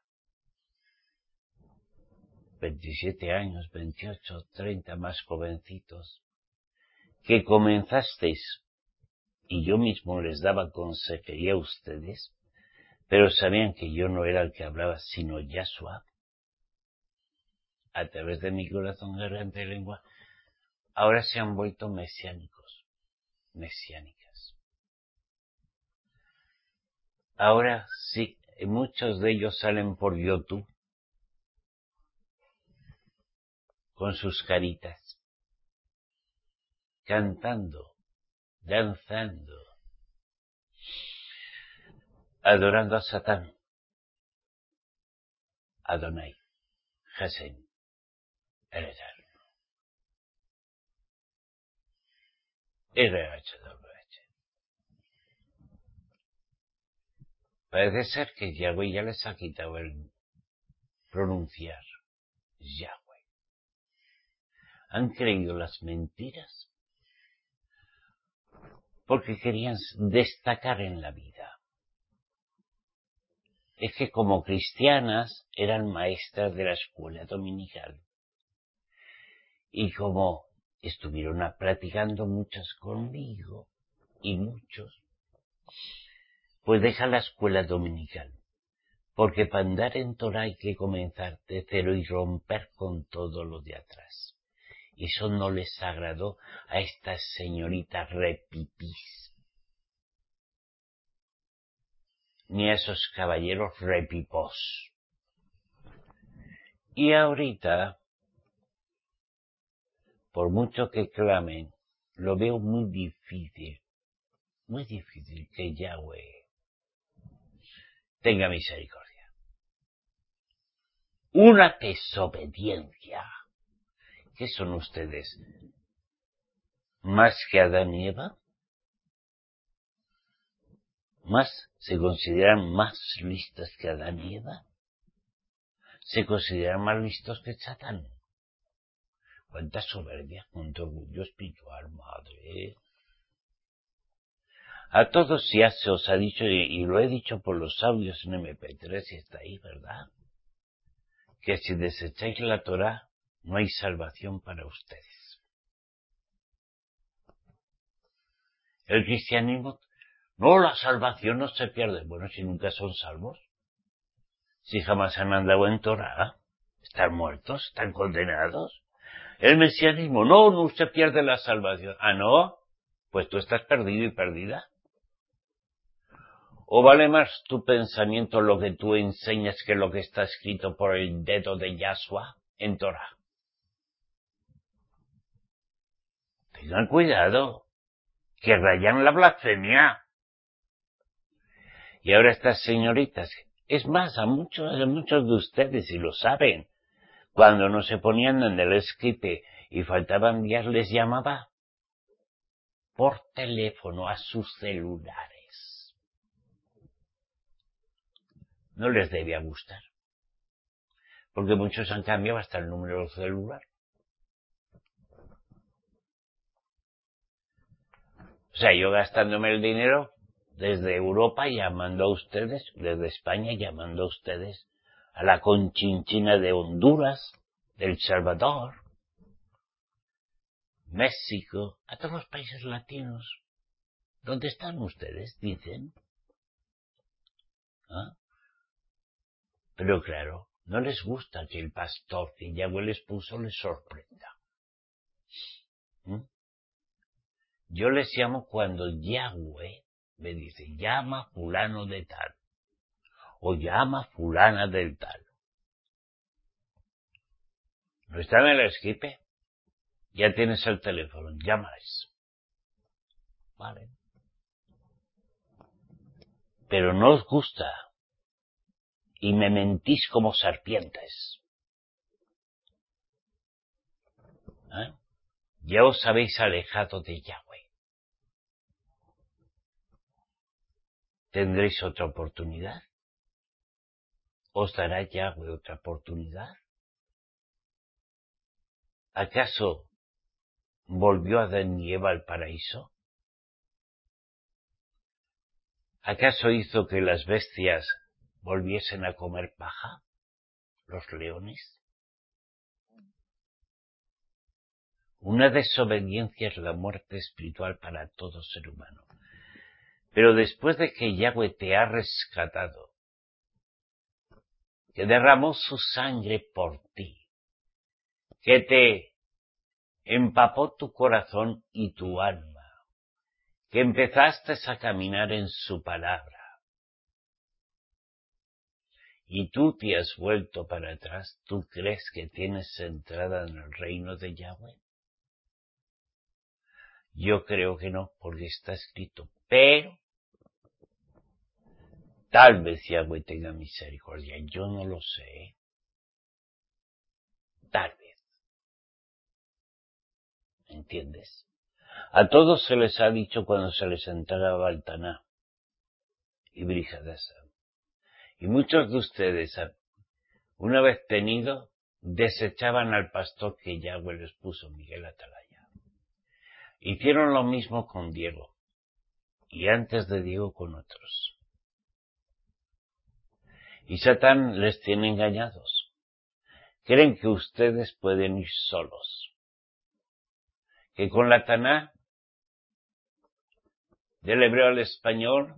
27 años, 28, 30 más jovencitos, que comenzasteis, y yo mismo les daba consejería a ustedes, pero sabían que yo no era el que hablaba, sino Yahshua, a través de mi corazón, garganta y lengua, ahora se han vuelto mesiánicos, mesiánicas. Ahora sí, muchos de ellos salen por YouTube, con sus caritas, cantando, danzando, adorando a Satán, Adonai, Hashem, el Eterno. RHWH. Parece ser que Yahweh ya les ha quitado el pronunciar Yahweh. Han creído las mentiras porque querían destacar en la vida. Es que como cristianas eran maestras de la escuela dominical. Y como estuvieron practicando muchas conmigo, y muchos, pues deja la escuela dominical. Porque para andar en Torah hay que comenzar de cero y romper con todo lo de atrás. Y eso no les agradó a estas señoritas repipís, ni a esos caballeros repipós. Y ahorita, por mucho que clamen, lo veo muy difícil que Yahweh tenga misericordia. Una desobediencia. ¿Qué son ustedes? ¿Más que Adán y Eva? ¿Se consideran más listas que Adán y Eva? ¿Se consideran más listos que Satán? ¿Cuánta soberbia, cuánto orgullo espiritual, madre? A todos ya se os ha dicho, y lo he dicho por los audios en MP3 y está ahí, ¿verdad? Que si desecháis la Torá, no hay salvación para ustedes. El cristianismo, no, la salvación no se pierde. Bueno, si nunca son salvos, si jamás han andado en Torá, están muertos, están condenados. El mesianismo, no se pierde la salvación. Ah, no, pues tú estás perdido y perdida. ¿O vale más tu pensamiento lo que tú enseñas que lo que está escrito por el dedo de Yahshua en Torah? Tengan cuidado, que rayan la blasfemia. Y ahora estas señoritas, es más, a muchos de ustedes, y lo saben, cuando no se ponían en el escripe y faltaban días, les llamaba por teléfono a sus celulares. No les debía gustar, porque muchos han cambiado hasta el número del celular. O sea, yo gastándome el dinero desde Europa llamando a ustedes, desde España llamando a ustedes, a la Conchinchina de Honduras, de El Salvador, México, a todos los países latinos. ¿Dónde están ustedes? Dicen. ¿Ah? Pero claro, no les gusta que el pastor que Yahweh les puso les sorprenda. Yo les llamo cuando Yahweh me dice, llama fulano de tal, o llama fulana del tal. ¿No están en el esquipe? Ya tienes el teléfono, llámales. Vale. Pero no os gusta, y me mentís como serpientes. ¿Eh? Ya os habéis alejado de Yahweh. ¿Tendréis otra oportunidad? ¿Os dará Yahweh otra oportunidad? ¿Acaso volvió Adán y Eva al paraíso? ¿Acaso hizo que las bestias volviesen a comer paja? ¿Los leones? Una desobediencia es la muerte espiritual para todo ser humano. Pero después de que Yahweh te ha rescatado, que derramó su sangre por ti, que te empapó tu corazón y tu alma, que empezaste a caminar en su palabra, y tú te has vuelto para atrás, ¿tú crees que tienes entrada en el reino de Yahweh? Yo creo que no, porque está escrito, pero Tal vez Yahweh tenga misericordia, yo no lo sé. Tal vez. ¿Entiendes? A todos se les ha dicho cuando se les entregaba el Taná y Brihadasa. Y muchos de ustedes, una vez tenido, desechaban al pastor que Yahweh les puso, Miguel Atalaya. Hicieron lo mismo con Diego, y antes de Diego con otros. Y Satán les tiene engañados. Creen que ustedes pueden ir solos. Que con la Taná, del hebreo al español,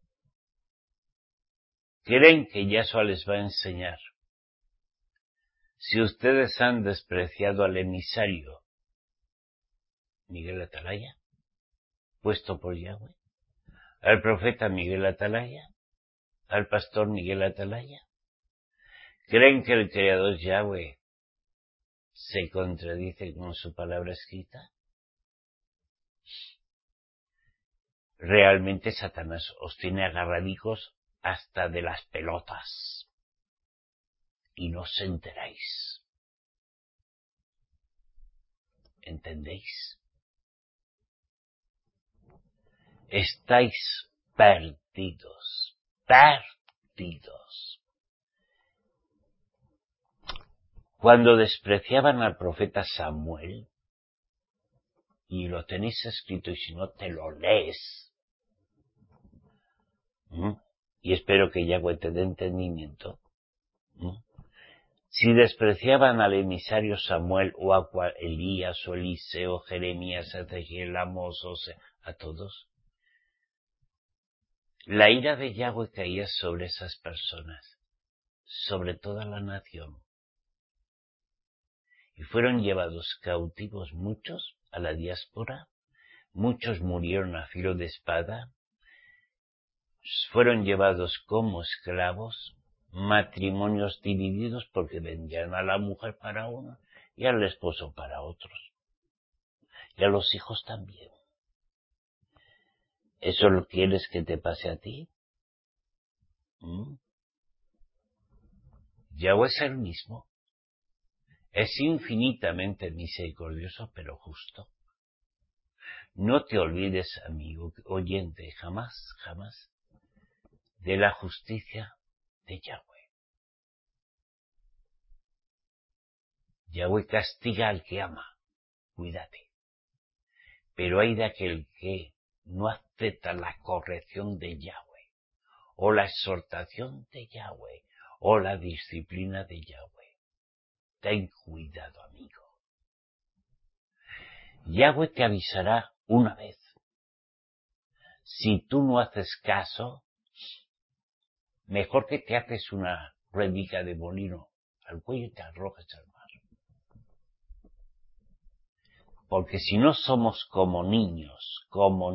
creen que Yahshua les va a enseñar. Si ustedes han despreciado al emisario Miguel Atalaya, puesto por Yahweh, al profeta Miguel Atalaya, al pastor Miguel Atalaya, ¿creen que el Creador Yahweh se contradice con su palabra escrita? Realmente Satanás os tiene agarradicos hasta de las pelotas y no os enteráis. ¿Entendéis? Estáis perdidos, perdidos. Cuando despreciaban al profeta Samuel, y lo tenéis escrito y si no te lo lees, y espero que Yahweh te dé entendimiento, si despreciaban al emisario Samuel o a Elías o Eliseo, Jeremías, Ezequiel, Amós, a todos, la ira de Yahweh caía sobre esas personas, sobre toda la nación. Y fueron llevados cautivos muchos a la diáspora, muchos murieron a filo de espada, fueron llevados como esclavos, matrimonios divididos porque vendían a la mujer para uno y al esposo para otros. Y a los hijos también. ¿Eso lo quieres que te pase a ti? Yahweh es el mismo. Es infinitamente misericordioso, pero justo. No te olvides, amigo oyente, jamás, jamás, de la justicia de Yahweh. Yahweh castiga al que ama, cuídate. Pero hay de aquel que no acepta la corrección de Yahweh, o la exhortación de Yahweh, o la disciplina de Yahweh. Ten cuidado, amigo. Yahweh te avisará una vez. Si tú no haces caso, mejor que te haces una ruedica de molino al cuello y te arrojes al mar. Porque si no somos como niños,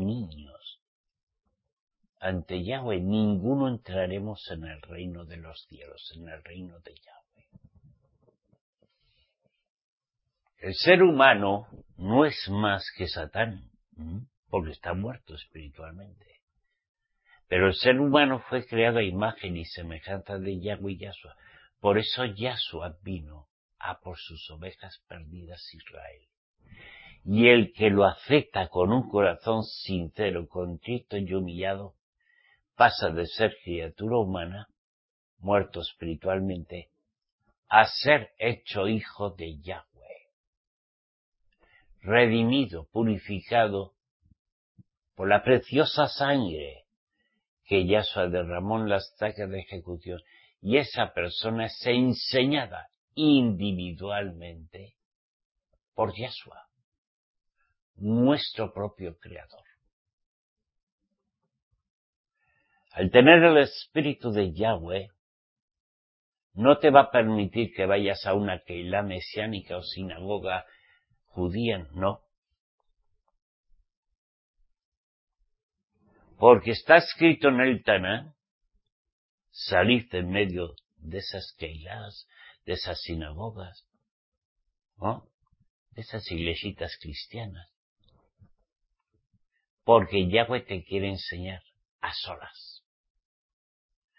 ante Yahweh ninguno entraremos en el reino de los cielos, en el reino de Yahweh. El ser humano no es más que Satán, porque está muerto espiritualmente. Pero el ser humano fue creado a imagen y semejanza de Yahweh y Yahshua. Por eso Yahshua vino a por sus ovejas perdidas Israel. Y el que lo acepta con un corazón sincero, contrito y humillado, pasa de ser criatura humana, muerto espiritualmente, a ser hecho hijo de Yahweh. Redimido, purificado por la preciosa sangre que Yahshua derramó en la estaca de ejecución. Y esa persona es enseñada individualmente por Yahshua, nuestro propio Creador. Al tener el Espíritu de Yahweh, no te va a permitir que vayas a una keilá mesiánica o sinagoga judía, no. Porque está escrito en el Taná, salid en medio de esas keilás, de esas sinagogas, ¿no? De esas iglesitas cristianas. Porque Yahweh te quiere enseñar a solas.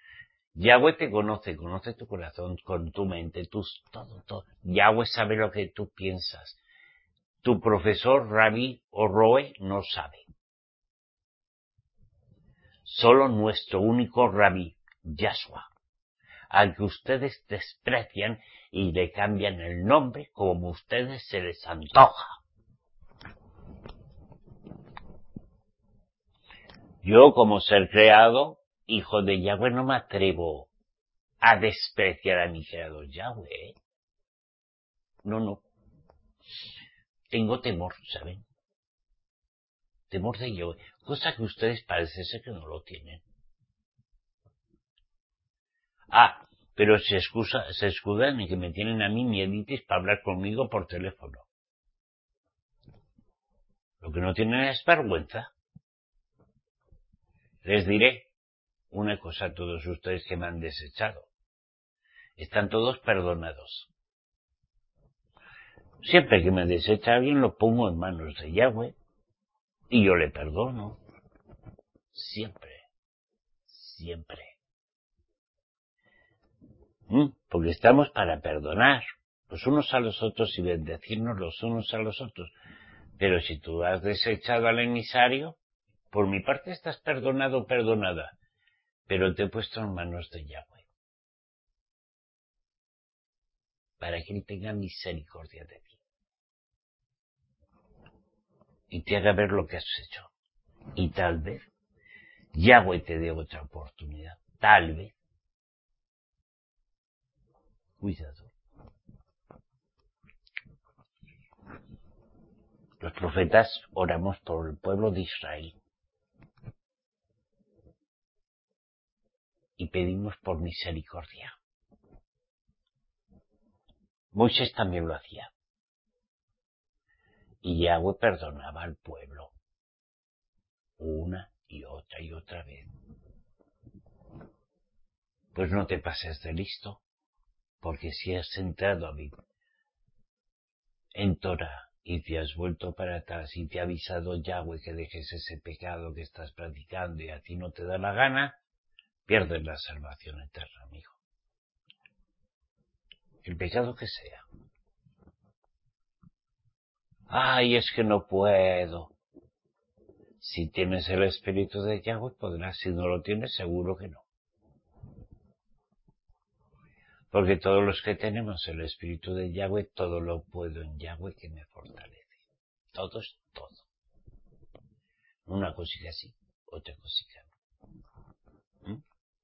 Yahweh te conoce, conoce tu corazón, con tu mente, todo. Yahweh sabe lo que tú piensas. Tu profesor, rabí o roe no sabe. Solo nuestro único rabí, Yahshua, al que ustedes desprecian y le cambian el nombre como a ustedes se les antoja. Yo, como ser creado, hijo de Yahweh, no me atrevo a despreciar a mi creador Yahweh. No. Tengo temor, ¿saben? Temor de Yahweh, cosa que ustedes parece ser que no lo tienen. Pero se escudan en que me tienen a mí mieditis para hablar conmigo por teléfono. Lo que no tienen es vergüenza. Les diré una cosa a todos ustedes que me han desechado. Están todos perdonados. Siempre que me desecha alguien lo pongo en manos de Yahweh y yo le perdono. Siempre. Porque estamos para perdonar los unos a los otros y bendecirnos los unos a los otros. Pero si tú has desechado al emisario, por mi parte estás perdonado o perdonada, pero te he puesto en manos de Yahweh, para que Él tenga misericordia de ti y te haga ver lo que has hecho. Y tal vez Yahweh te dé otra oportunidad. Tal vez. Cuidado. Los profetas oramos por el pueblo de Israel y pedimos por misericordia. Moisés también lo hacía. Y Yahweh perdonaba al pueblo una y otra vez. Pues no te pases de listo, porque si has entrado en Torah y te has vuelto para atrás y te ha avisado Yahweh que dejes ese pecado que estás practicando y a ti no te da la gana, pierdes la salvación eterna, amigo. El pecado que sea. Ay, es que no puedo. Si tienes el espíritu de Yahweh podrás, si no lo tienes seguro que no. Porque todos los que tenemos el espíritu de Yahweh, todo lo puedo en Yahweh que me fortalece. Todo es todo. Una cosita así, otra cosita no.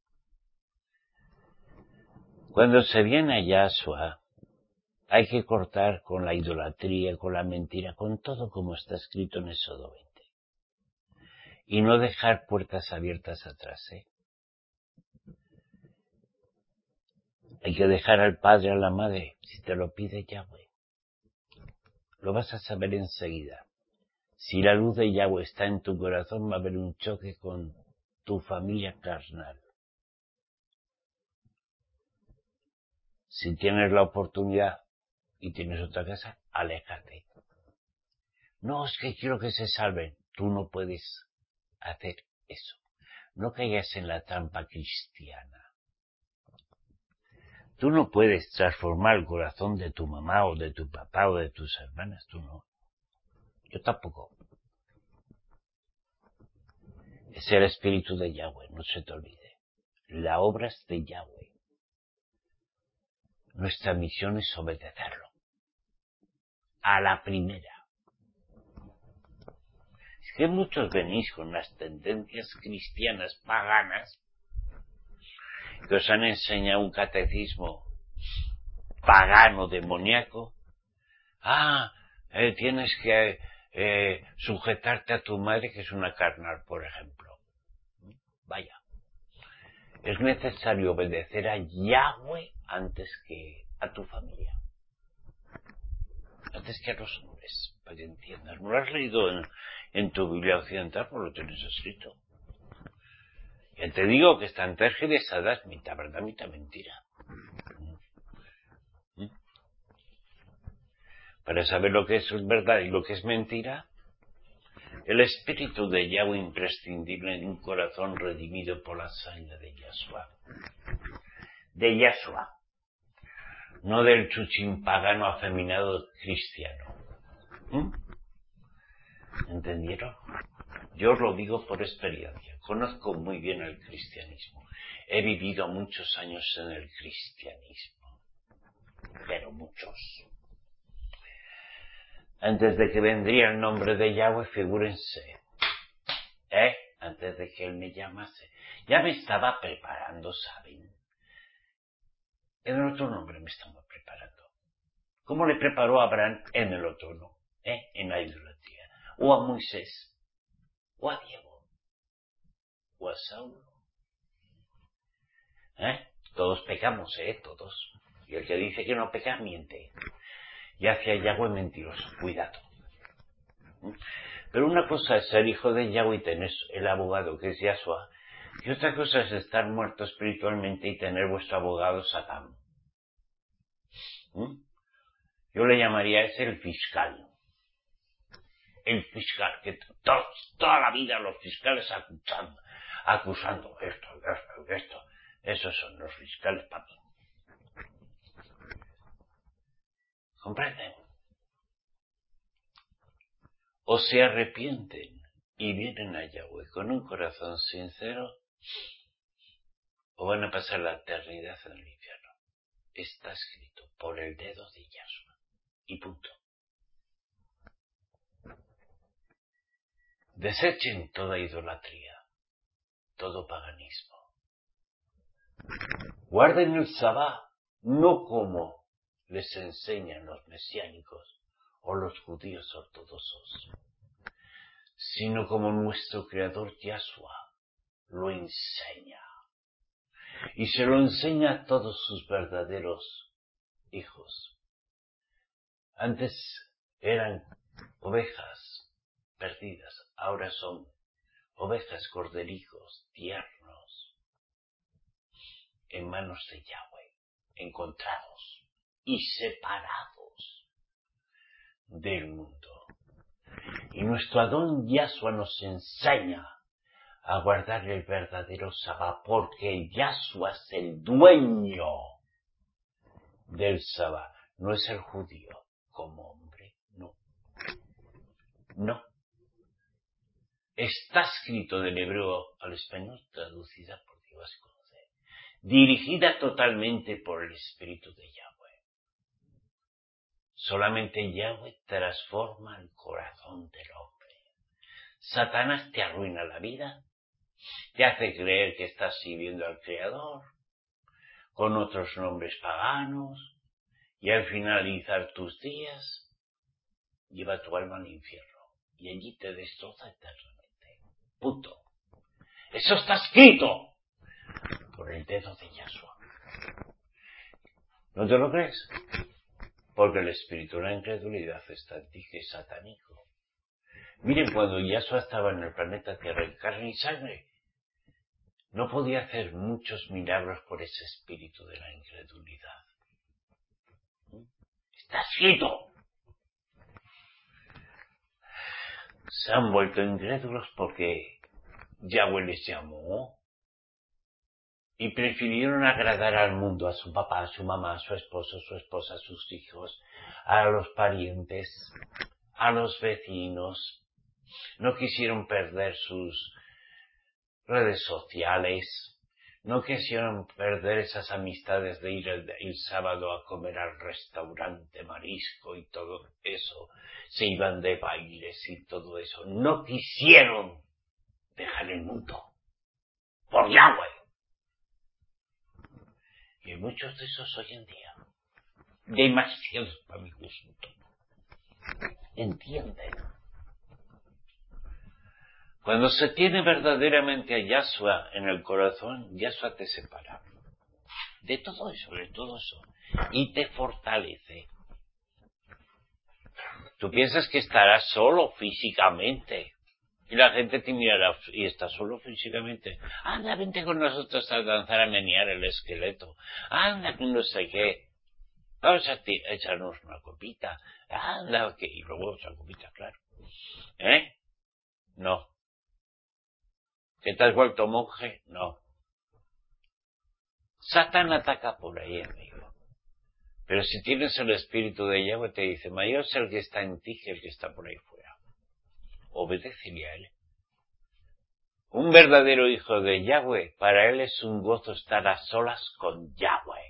Cuando se viene a Yahshua, hay que cortar con la idolatría, con la mentira, con todo como está escrito en Éxodo 20. Y no dejar puertas abiertas atrás, Hay que dejar al padre, a la madre, si te lo pide Yahweh. Lo vas a saber enseguida. Si la luz de Yahweh está en tu corazón, va a haber un choque con tu familia carnal. Si tienes la oportunidad y tienes otra casa, aléjate. No, es que quiero que se salven. Tú no puedes hacer eso. No caigas en la trampa cristiana. Tú no puedes transformar el corazón de tu mamá o de tu papá o de tus hermanas. Tú no. Yo tampoco. Es el espíritu de Yahweh, no se te olvide. La obra es de Yahweh. Nuestra misión es obedecerlo. A la primera. Es que muchos venís con las tendencias cristianas paganas que os han enseñado un catecismo pagano, demoníaco. Tienes que sujetarte a tu madre, que es una carnal, por ejemplo. Vaya. Es necesario obedecer a Yahweh antes que a tu familia. Antes que a los hombres, para que entiendas. No lo has leído en tu Biblia occidental, pues lo tienes escrito. Ya te digo que están tergiversadas, mitad verdad, mitad mentira. Para saber lo que es verdad y lo que es mentira, El espíritu de Yahweh imprescindible en un corazón redimido por la sangre de Yahshua. De Yahshua. No del chuchín pagano afeminado cristiano. ¿Entendieron? Yo os lo digo por experiencia. Conozco muy bien el cristianismo. He vivido muchos años en el cristianismo. Pero muchos. Antes de que vendría el nombre de Yahweh, figúrense. Antes de que él me llamase. Ya me estaba preparando, ¿saben? En el otro nombre me estaba preparando. ¿Cómo le preparó a Abraham en el otro nombre? En la idolatría. O a Moisés. O a Diego. O a Saulo. Todos pecamos, todos. Y el que dice que no peca, miente. Y hacia Yahweh mentiroso. Cuidado. Pero una cosa es ser hijo de Yahweh y tener el abogado que es Yahshua. Y otra cosa es estar muerto espiritualmente y tener vuestro abogado Satán. Yo le llamaría ese el fiscal. El fiscal, que toda la vida los fiscales acusando esto. Esos son los fiscales para mí. ¿Comprenden? O se arrepienten y vienen a Yahweh con un corazón sincero, o van a pasar la eternidad en el infierno. Está escrito por el dedo de Yahshua. Y punto. Desechen toda idolatría, todo paganismo. Guarden el Sabá, no como les enseñan los mesiánicos o los judíos ortodoxos, sino como nuestro Creador Yahshua lo enseña. Y se lo enseña a todos sus verdaderos hijos. Antes eran ovejas perdidas, ahora son ovejas, cordericos, tiernos, en manos de Yahweh, encontrados y separados del mundo. Y nuestro Adón Yahshua nos enseña a guardar el verdadero Sabá, porque Yahshua es el dueño del Sabá, no es el judío como hombre, no. No. Está escrito del hebreo al español, traducida por Dios, dirigida totalmente por el Espíritu de Yahweh. Solamente Yahweh transforma el corazón del hombre. Satanás te arruina la vida, te hace creer que estás sirviendo al Creador, con otros nombres paganos, y al finalizar tus días, lleva tu alma al infierno, y allí te destroza eternamente. Punto. Eso está escrito por el dedo de Yahshua. ¿No te lo crees? Porque el espíritu de la incredulidad está en ti, que es satánico. Miren, cuando Yahshua estaba en el planeta Tierra en carne y sangre, no podía hacer muchos milagros por ese espíritu de la incredulidad. Está escrito. Se han vuelto incrédulos porque Yahweh les llamó y prefirieron agradar al mundo, a su papá, a su mamá, a su esposo, a su esposa, a sus hijos, a los parientes, a los vecinos. No quisieron perder sus redes sociales, no quisieron perder esas amistades de ir el sábado a comer al restaurante marisco y todo eso. Se iban de bailes y todo eso. No quisieron dejar el mundo por Yahweh. Y hay muchos de esos hoy en día. Demasiados para mi gusto. ¿Entienden? Cuando se tiene verdaderamente a Yahshua en el corazón, Yahshua te separa de todo eso, y te fortalece. Tú piensas que estarás solo físicamente, y la gente te mirará y estás solo físicamente. Anda, vente con nosotros a danzar, a menear el esqueleto. Anda, que no sé qué. Vamos a echarnos una copita. Anda, que... Y luego otra copita, claro. ¿Que te has vuelto monje? No. Satán ataca por ahí, amigo. Pero si tienes el espíritu de Yahweh, te dice, mayor es el que está en ti que el que está por ahí fuera. Obedécele a él. Un verdadero hijo de Yahweh, para él es un gozo estar a solas con Yahweh.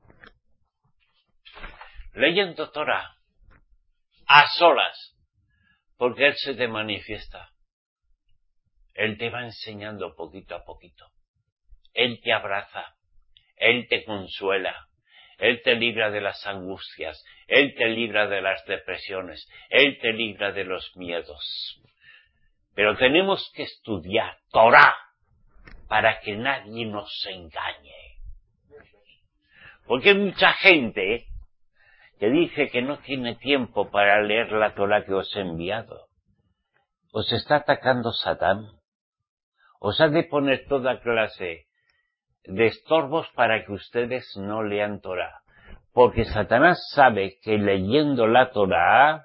Leyendo Torah, a solas, porque él se te manifiesta. Él te va enseñando poquito a poquito. Él te abraza, él te consuela, él te libra de las angustias, él te libra de las depresiones, él te libra de los miedos. Pero tenemos que estudiar Torah para que nadie nos engañe. Porque hay mucha gente que dice que no tiene tiempo para leer la Torah que os he enviado. Os está atacando Satán. Os ha de poner toda clase de estorbos para que ustedes no lean Torah. Porque Satanás sabe que leyendo la Torah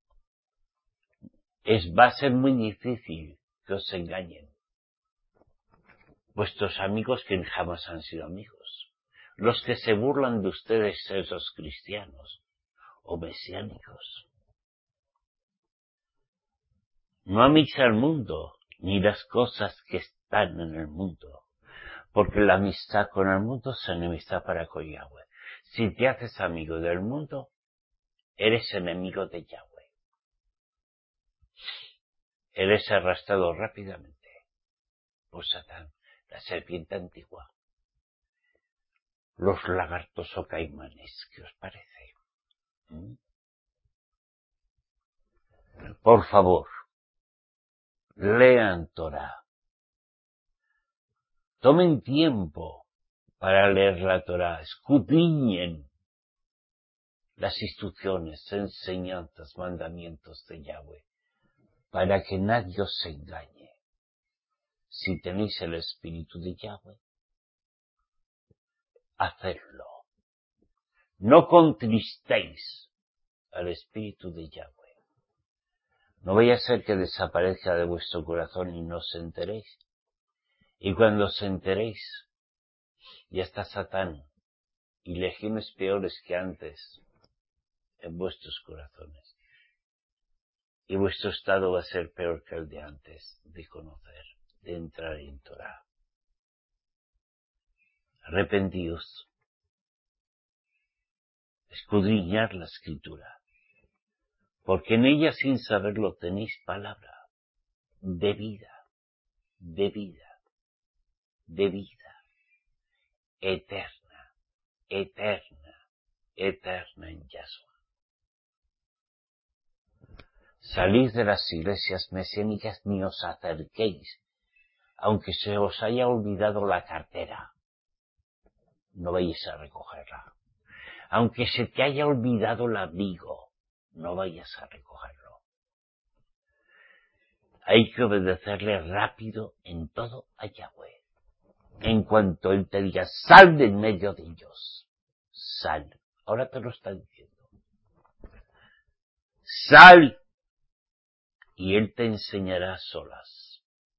va a ser muy difícil que os engañen. Vuestros amigos que jamás han sido amigos. Los que se burlan de ustedes, esos cristianos o mesiánicos. No améis al mundo, ni las cosas que están en el mundo. Porque la amistad con el mundo es enemistad para con Yahweh. Si te haces amigo del mundo, eres enemigo de Yahweh. Eres arrastrado rápidamente por Satán, la serpiente antigua, los lagartos o caimanes. ¿Qué os parece? Por favor, lean Torah. Tomen tiempo para leer la Torah, escudriñen las instrucciones, enseñanzas, mandamientos de Yahweh, para que nadie os engañe. Si tenéis el espíritu de Yahweh, hacedlo. No contristéis al espíritu de Yahweh. No vaya a ser que desaparezca de vuestro corazón y no os enteréis. Y cuando os enteréis, ya está Satán y legiones peores que antes en vuestros corazones. Y vuestro estado va a ser peor que el de antes de conocer, de entrar en Torah. Arrepentíos. Escudriñad la Escritura, porque en ella sin saberlo tenéis palabra de vida, de vida, de vida, eterna, eterna, eterna en Yahshua. Salid de las iglesias mesiánicas ni os acerquéis, aunque se os haya olvidado la cartera, no vayáis a recogerla. Aunque se te haya olvidado el abrigo, no vayas a recogerlo. Hay que obedecerle rápido en todo a Yahweh. En cuanto Él te diga, sal de en medio de ellos. Sal. Ahora te lo está diciendo. Sal. Y Él te enseñará a solas.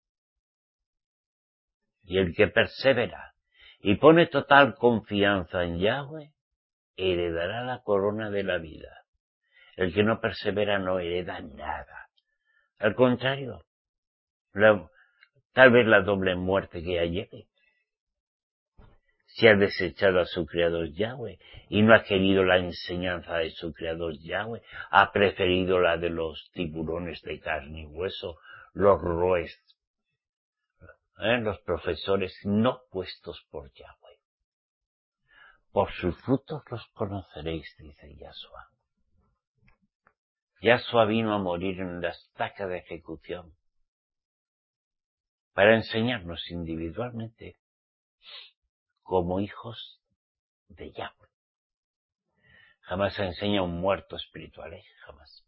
Y el que persevera y pone total confianza en Yahweh, heredará la corona de la vida. El que no persevera no hereda nada. Al contrario, tal vez la doble muerte que ya llegue. Si ha desechado a su creador Yahweh y no ha querido la enseñanza de su creador Yahweh, ha preferido la de los tiburones de carne y hueso, los roes, los profesores no puestos por Yahweh. Por sus frutos los conoceréis, dice Yahshua. Yahshua vino a morir en la estaca de ejecución para enseñarnos individualmente como hijos de Yahweh. Jamás se enseña a un muerto espiritual, jamás.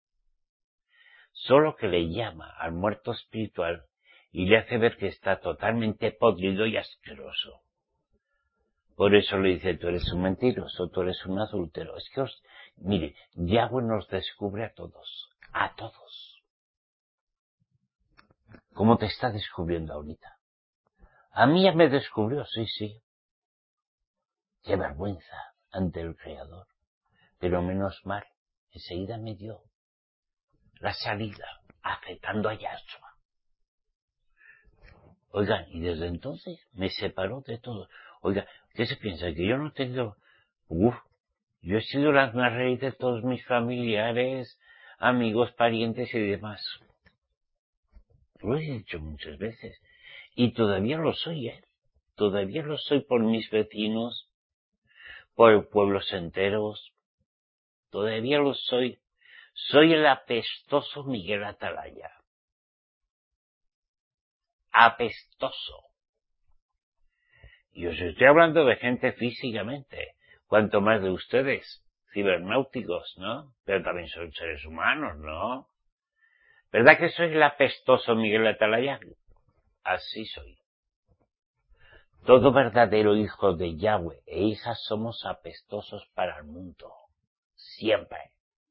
Solo que le llama al muerto espiritual y le hace ver que está totalmente podrido y asqueroso. Por eso le dice, tú eres un mentiroso, tú eres un adúltero. Es que mire, Yahweh nos descubre a todos, a todos. como te está descubriendo ahorita. A mí ya me descubrió, sí. Qué vergüenza ante el Creador. Pero menos mal, enseguida me dio la salida, aceptando a Yahshua. Oigan, y desde entonces me separó de todo. Oiga, ¿qué se piensa? Que yo no tengo... yo he sido la más reír de todos mis familiares, amigos, parientes y demás. Lo he dicho muchas veces. Y todavía lo soy, Todavía lo soy por mis vecinos, por pueblos enteros. Todavía lo soy. Soy el apestoso Miguel Atalaya. Apestoso. Y os estoy hablando de gente físicamente, cuanto más de ustedes, cibernáuticos, ¿no? Pero también son seres humanos, ¿no? ¿Verdad que soy el apestoso Miguel Atalaya? Así soy. Todo verdadero hijo de Yahweh e hija somos apestosos para el mundo. Siempre.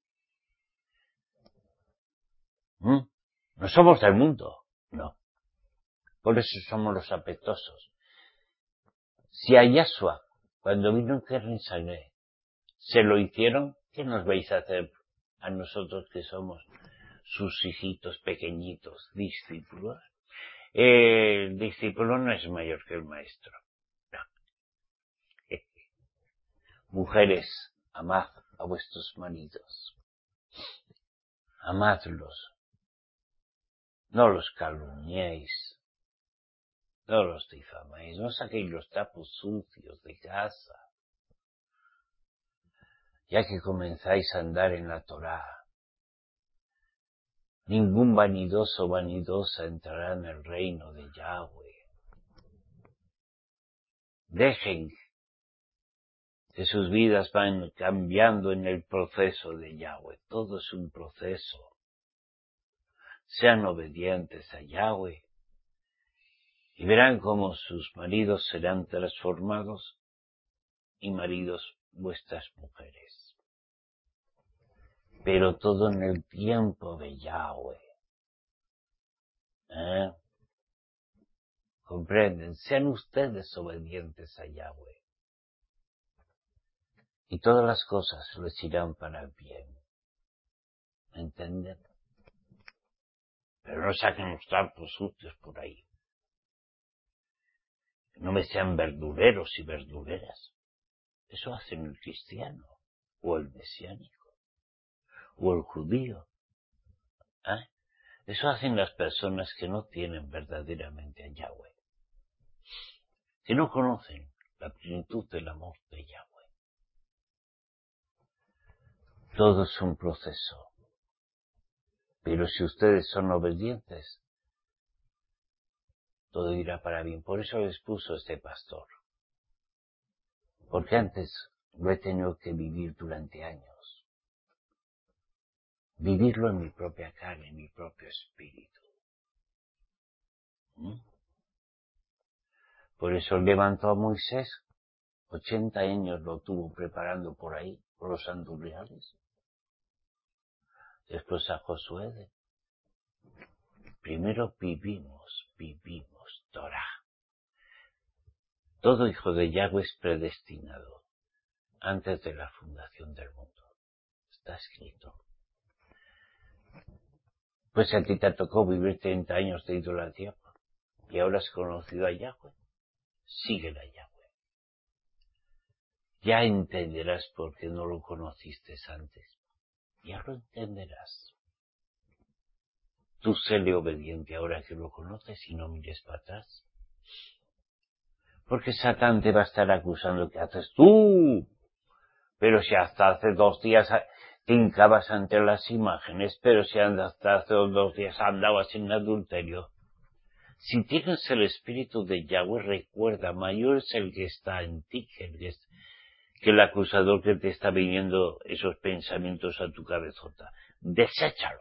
No somos del mundo, no. Por eso somos los apestosos. Si a Yahshua, cuando vino en carne y sangre, se lo hicieron, ¿qué nos vais a hacer a nosotros que somos sus hijitos pequeñitos, discípulos? El discípulo no es mayor que el maestro. No. Mujeres, amad a vuestros maridos. Amadlos. No los calumniéis. No los difaméis. No saquéis los trapos sucios de casa. Ya que comenzáis a andar en la Torá. Ningún vanidoso o vanidosa entrará en el reino de Yahweh. Dejen que sus vidas van cambiando en el proceso de Yahweh. Todo es un proceso. Sean obedientes a Yahweh y verán cómo sus maridos serán transformados y maridos vuestras mujeres. Pero todo en el tiempo de Yahweh. ¿Comprenden? Sean ustedes obedientes a Yahweh. Y todas las cosas les irán para el bien. ¿Entienden? Pero no saquen los trapos sucios por ahí. No me sean verduleros y verduleras. Eso hacen el cristiano, o el mesiánico, o el judío. Eso hacen las personas que no tienen verdaderamente a Yahweh. Que no conocen la plenitud del amor de Yahweh. Todo es un proceso. Pero si ustedes son obedientes, todo irá para bien. Por eso les puso este pastor. Porque antes lo he tenido que vivir durante años. Vivirlo en mi propia carne, en mi propio espíritu. Por eso levantó a Moisés. 80 años lo tuvo preparando por ahí, por los santos reales. Después a Josué. Primero vivimos Torah. Todo hijo de Yahweh es predestinado antes de la fundación del mundo. Está escrito. Pues a ti te tocó vivir 30 años de idolatría y ahora has conocido a Yahweh. Síguela a Yahweh. Ya entenderás por qué no lo conociste antes. Ya lo entenderás. Tú séle obediente ahora que lo conoces y no mires para atrás. Porque Satán te va a estar acusando que haces tú. Pero si hasta hace 2 días te hincabas ante las imágenes, pero si hasta hace 2 días andabas en adulterio. Si tienes el espíritu de Yahweh, recuerda, mayor es el que está en ti que el acusador que te está viniendo esos pensamientos a tu cabezota. Deséchalos.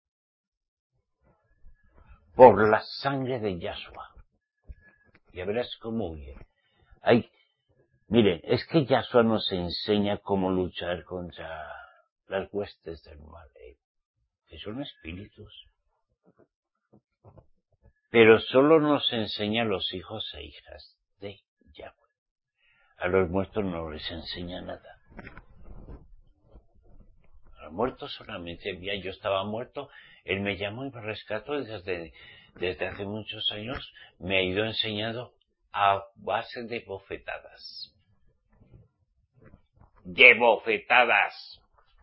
Por la sangre de Yahshua. Ya verás cómo huye. Miren, es que Yahshua nos enseña cómo luchar contra las huestes del mal, que son espíritus. pero solo nos enseña a los hijos e hijas de Yahweh. A los muertos no les enseña nada. A los muertos solamente, ya yo estaba muerto, él me llamó y me rescató desde hace muchos años, me ha ido enseñando a base de bofetadas. ¡De bofetadas!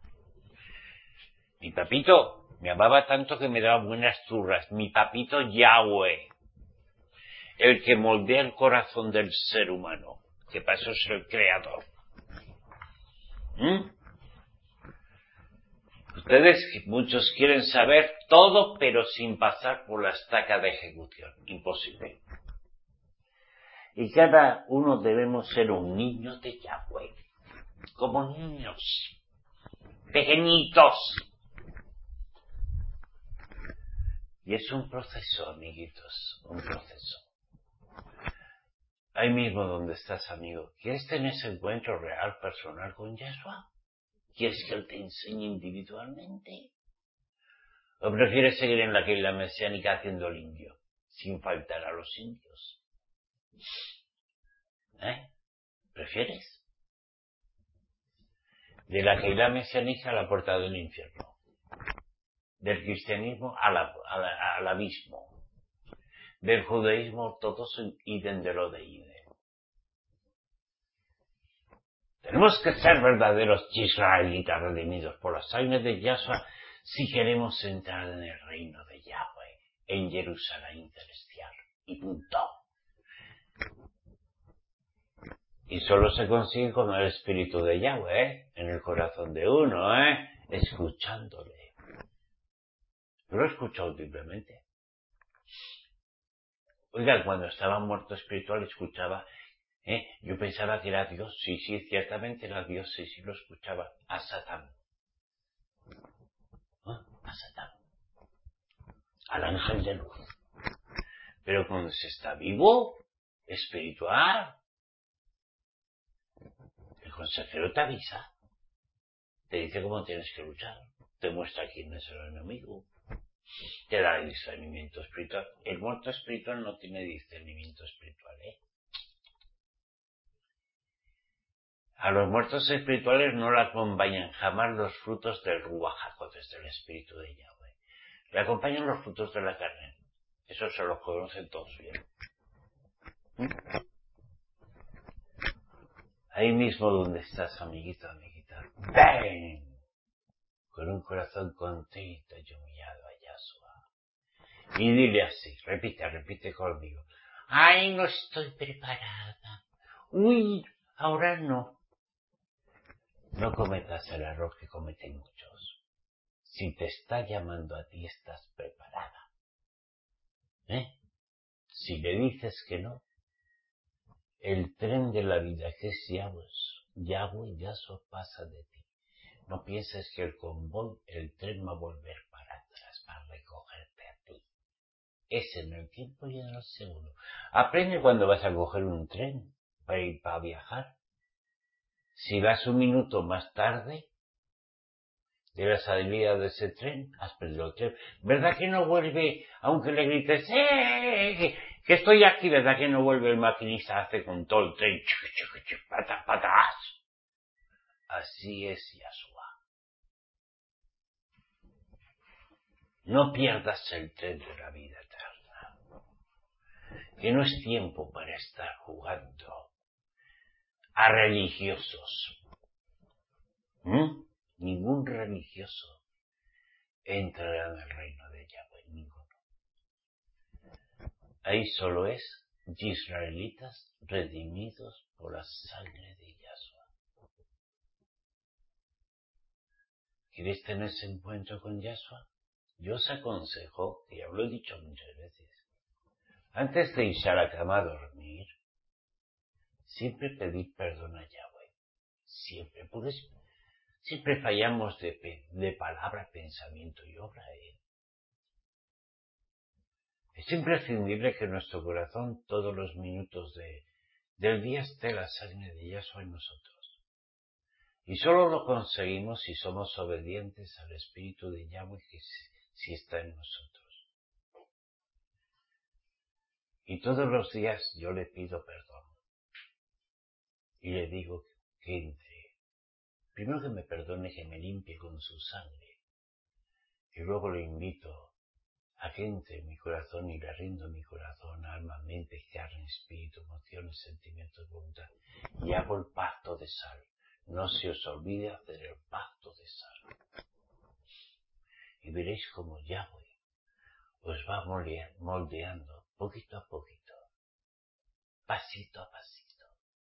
Mi papito me amaba tanto que me daba buenas turras. Mi papito Yahweh, el que moldea el corazón del ser humano, que para eso es el creador. Ustedes, muchos quieren saber todo, pero sin pasar por la estaca de ejecución. Imposible. Y cada uno debemos ser un niño de Yahweh. Como niños. Pequeñitos. Y es un proceso, amiguitos. Un proceso. Ahí mismo donde estás, amigo. ¿Quieres tener ese encuentro real, personal con Yahshua? ¿Quieres que Él te enseñe individualmente? ¿O prefieres seguir en la Keilah mesiánica haciendo el indio, sin faltar a los indios? ¿Prefieres? De la Keilah mesiánica a la puerta del infierno. Del cristianismo al abismo. Del judaísmo ortodoxo y de lo de Ide. Tenemos que ser verdaderos israelitas redimidos por la sangre de Yahshua si queremos entrar en el reino de Yahweh, en Jerusalén celestial. Y punto. Y solo se consigue con el Espíritu de Yahweh, en el corazón de uno, escuchándole. Yo lo he escuchado audiblemente. Oiga, cuando estaba muerto espiritual escuchaba, yo pensaba que era Dios, sí, ciertamente era Dios, sí, lo escuchaba, a Satán. A Satán. Al ángel de luz. Pero cuando se está vivo, espiritual, el consejero te avisa, te dice cómo tienes que luchar, te muestra quién es el enemigo, te da el discernimiento espiritual. El muerto espiritual no tiene discernimiento espiritual, A los muertos espirituales no le acompañan jamás los frutos del Ruach HaKodesh, del Espíritu de Yahweh. Le acompañan los frutos de la carne. Eso se los conocen todos bien. Ahí mismo donde estás, amiguito, amiguita. ¡Ven! Con un corazón contento y humillado a Yahshua. Y dile así, repite conmigo. ¡Ay, no estoy preparada! ¡Uy, ahora no! No cometas el error que cometen muchos. Si te está llamando a ti, estás preparada. Si le dices que no, el tren de la vida que es Yahweh, Yahshua pasa de ti. No pienses que el convoy, el tren va a volver para atrás, para recogerte a ti. Es en el tiempo y en el segundo. Aprende cuando vas a coger un tren para viajar. Si vas un minuto más tarde de la salida de ese tren, has perdido el tren. ¿Verdad que no vuelve, aunque le grites, que estoy aquí? ¿Verdad que no vuelve el maquinista, hace con todo el tren, patas? Así es Yahshua. No pierdas el tren de la vida eterna. Que no es tiempo para estar jugando a religiosos. Ningún religioso entrará en el reino de Yahweh, ninguno. Ahí solo es israelitas redimidos por la sangre de Yahshua. ¿Quieres tener ese encuentro con Yahshua? Yo os aconsejo, y ya lo he dicho muchas veces, antes de irse a la cama a dormir, siempre pedir perdón a Yahweh. Siempre, porque siempre fallamos de palabra, pensamiento y obra. Es imprescindible que nuestro corazón todos los minutos del día esté la sangre de Yahshua en nosotros. Y solo lo conseguimos si somos obedientes al Espíritu de Yahweh que si está en nosotros. Y todos los días yo le pido perdón. Y le digo que entre. Primero que me perdone, que me limpie con su sangre. Y luego le invito a que entre en mi corazón y le rindo mi corazón, alma, mente, carne, espíritu, emociones, sentimientos, voluntad. Y hago el pacto de sal. No se os olvide hacer el pacto de sal. Y veréis como Yahweh os va moldeando poquito a poquito, pasito a pasito.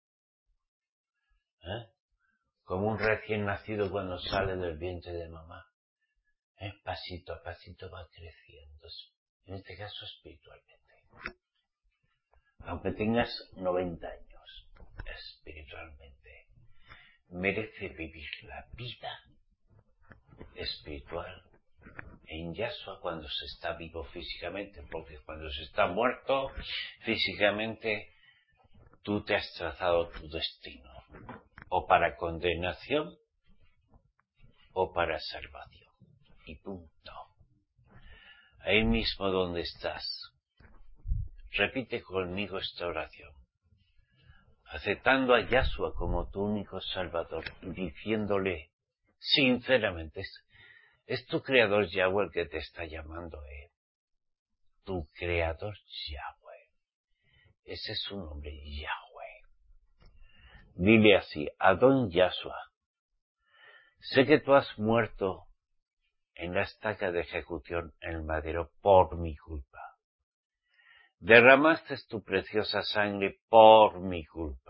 Como un recién nacido cuando sale del vientre de mamá. Pasito a pasito va creciendo, en este caso espiritualmente. Aunque tengas 90 años, espiritualmente, merece vivir la vida espiritual en Yahshua cuando se está vivo físicamente, porque cuando se está muerto físicamente, tú te has trazado tu destino, o para condenación, o para salvación. Y punto. Ahí mismo donde estás, repite conmigo esta oración, aceptando a Yahshua como tu único Salvador y diciéndole sinceramente, es tu Creador Yahweh el que te está llamando, tu Creador Yahweh. Ese es su nombre, Yahweh. Dile así, Adón Yahshua, sé que tú has muerto en la estaca de ejecución en el madero por mi culpa. Derramaste tu preciosa sangre por mi culpa.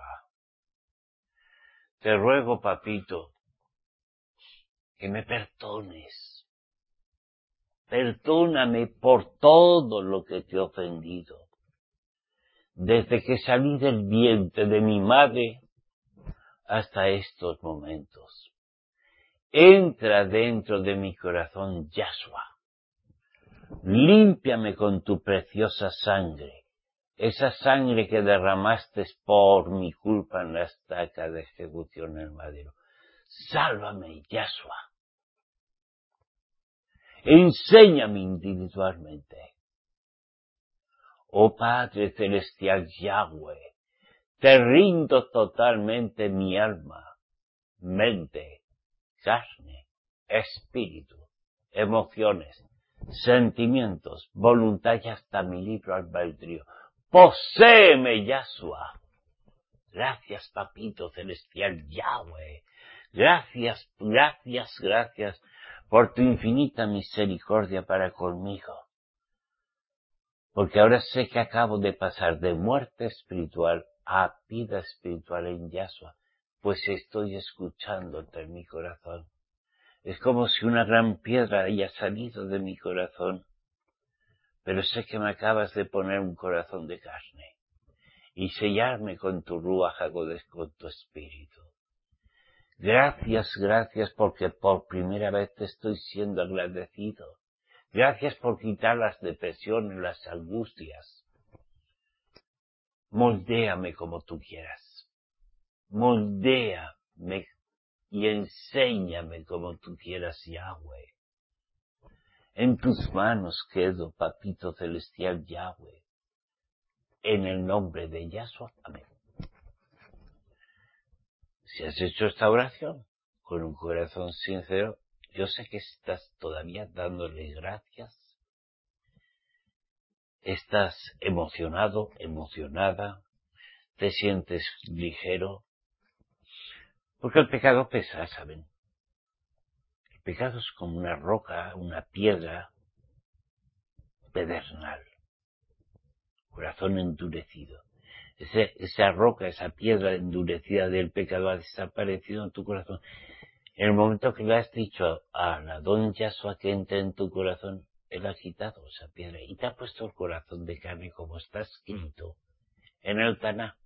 Te ruego, papito, que me perdones. Perdóname por todo lo que te he ofendido. Desde que salí del vientre de mi madre hasta estos momentos. Entra dentro de mi corazón, Yahshua. Límpiame con tu preciosa sangre, esa sangre que derramaste por mi culpa en la estaca de ejecución en el madero. Sálvame, Yahshua. Enséñame individualmente. Oh Padre Celestial Yahweh, te rindo totalmente mi alma, mente, carne, espíritu, emociones, sentimientos, voluntad y hasta mi libre albedrío. Poséeme, Yahshua. Gracias, Papito Celestial Yahweh. Gracias, gracias, gracias por tu infinita misericordia para conmigo. Porque ahora sé que acabo de pasar de muerte espiritual a vida espiritual en Yahshua, pues estoy escuchándote en mi corazón. Es como si una gran piedra haya salido de mi corazón, pero sé que me acabas de poner un corazón de carne y sellarme con tu Ruach HaKodesh, con tu espíritu. Gracias, gracias, porque por primera vez te estoy siendo agradecido. Gracias por quitar las depresiones, las angustias. Moldéame como tú quieras. Moldéame y enséñame como tú quieras, Yahweh. En tus manos quedo, Papito Celestial Yahweh. En el nombre de Yahshua. Amén. Si has hecho esta oración con un corazón sincero, yo sé que estás todavía dándole gracias. Estás emocionado, emocionada, te sientes ligero, porque el pecado pesa, ¿saben? El pecado es como una roca, una piedra pedernal, corazón endurecido. Esa roca, esa piedra endurecida del pecado ha desaparecido en tu corazón. En el momento que le has dicho a la don Yahshua que entre en tu corazón, él ha quitado esa piedra y te ha puesto el corazón de carne como está escrito en el Taná.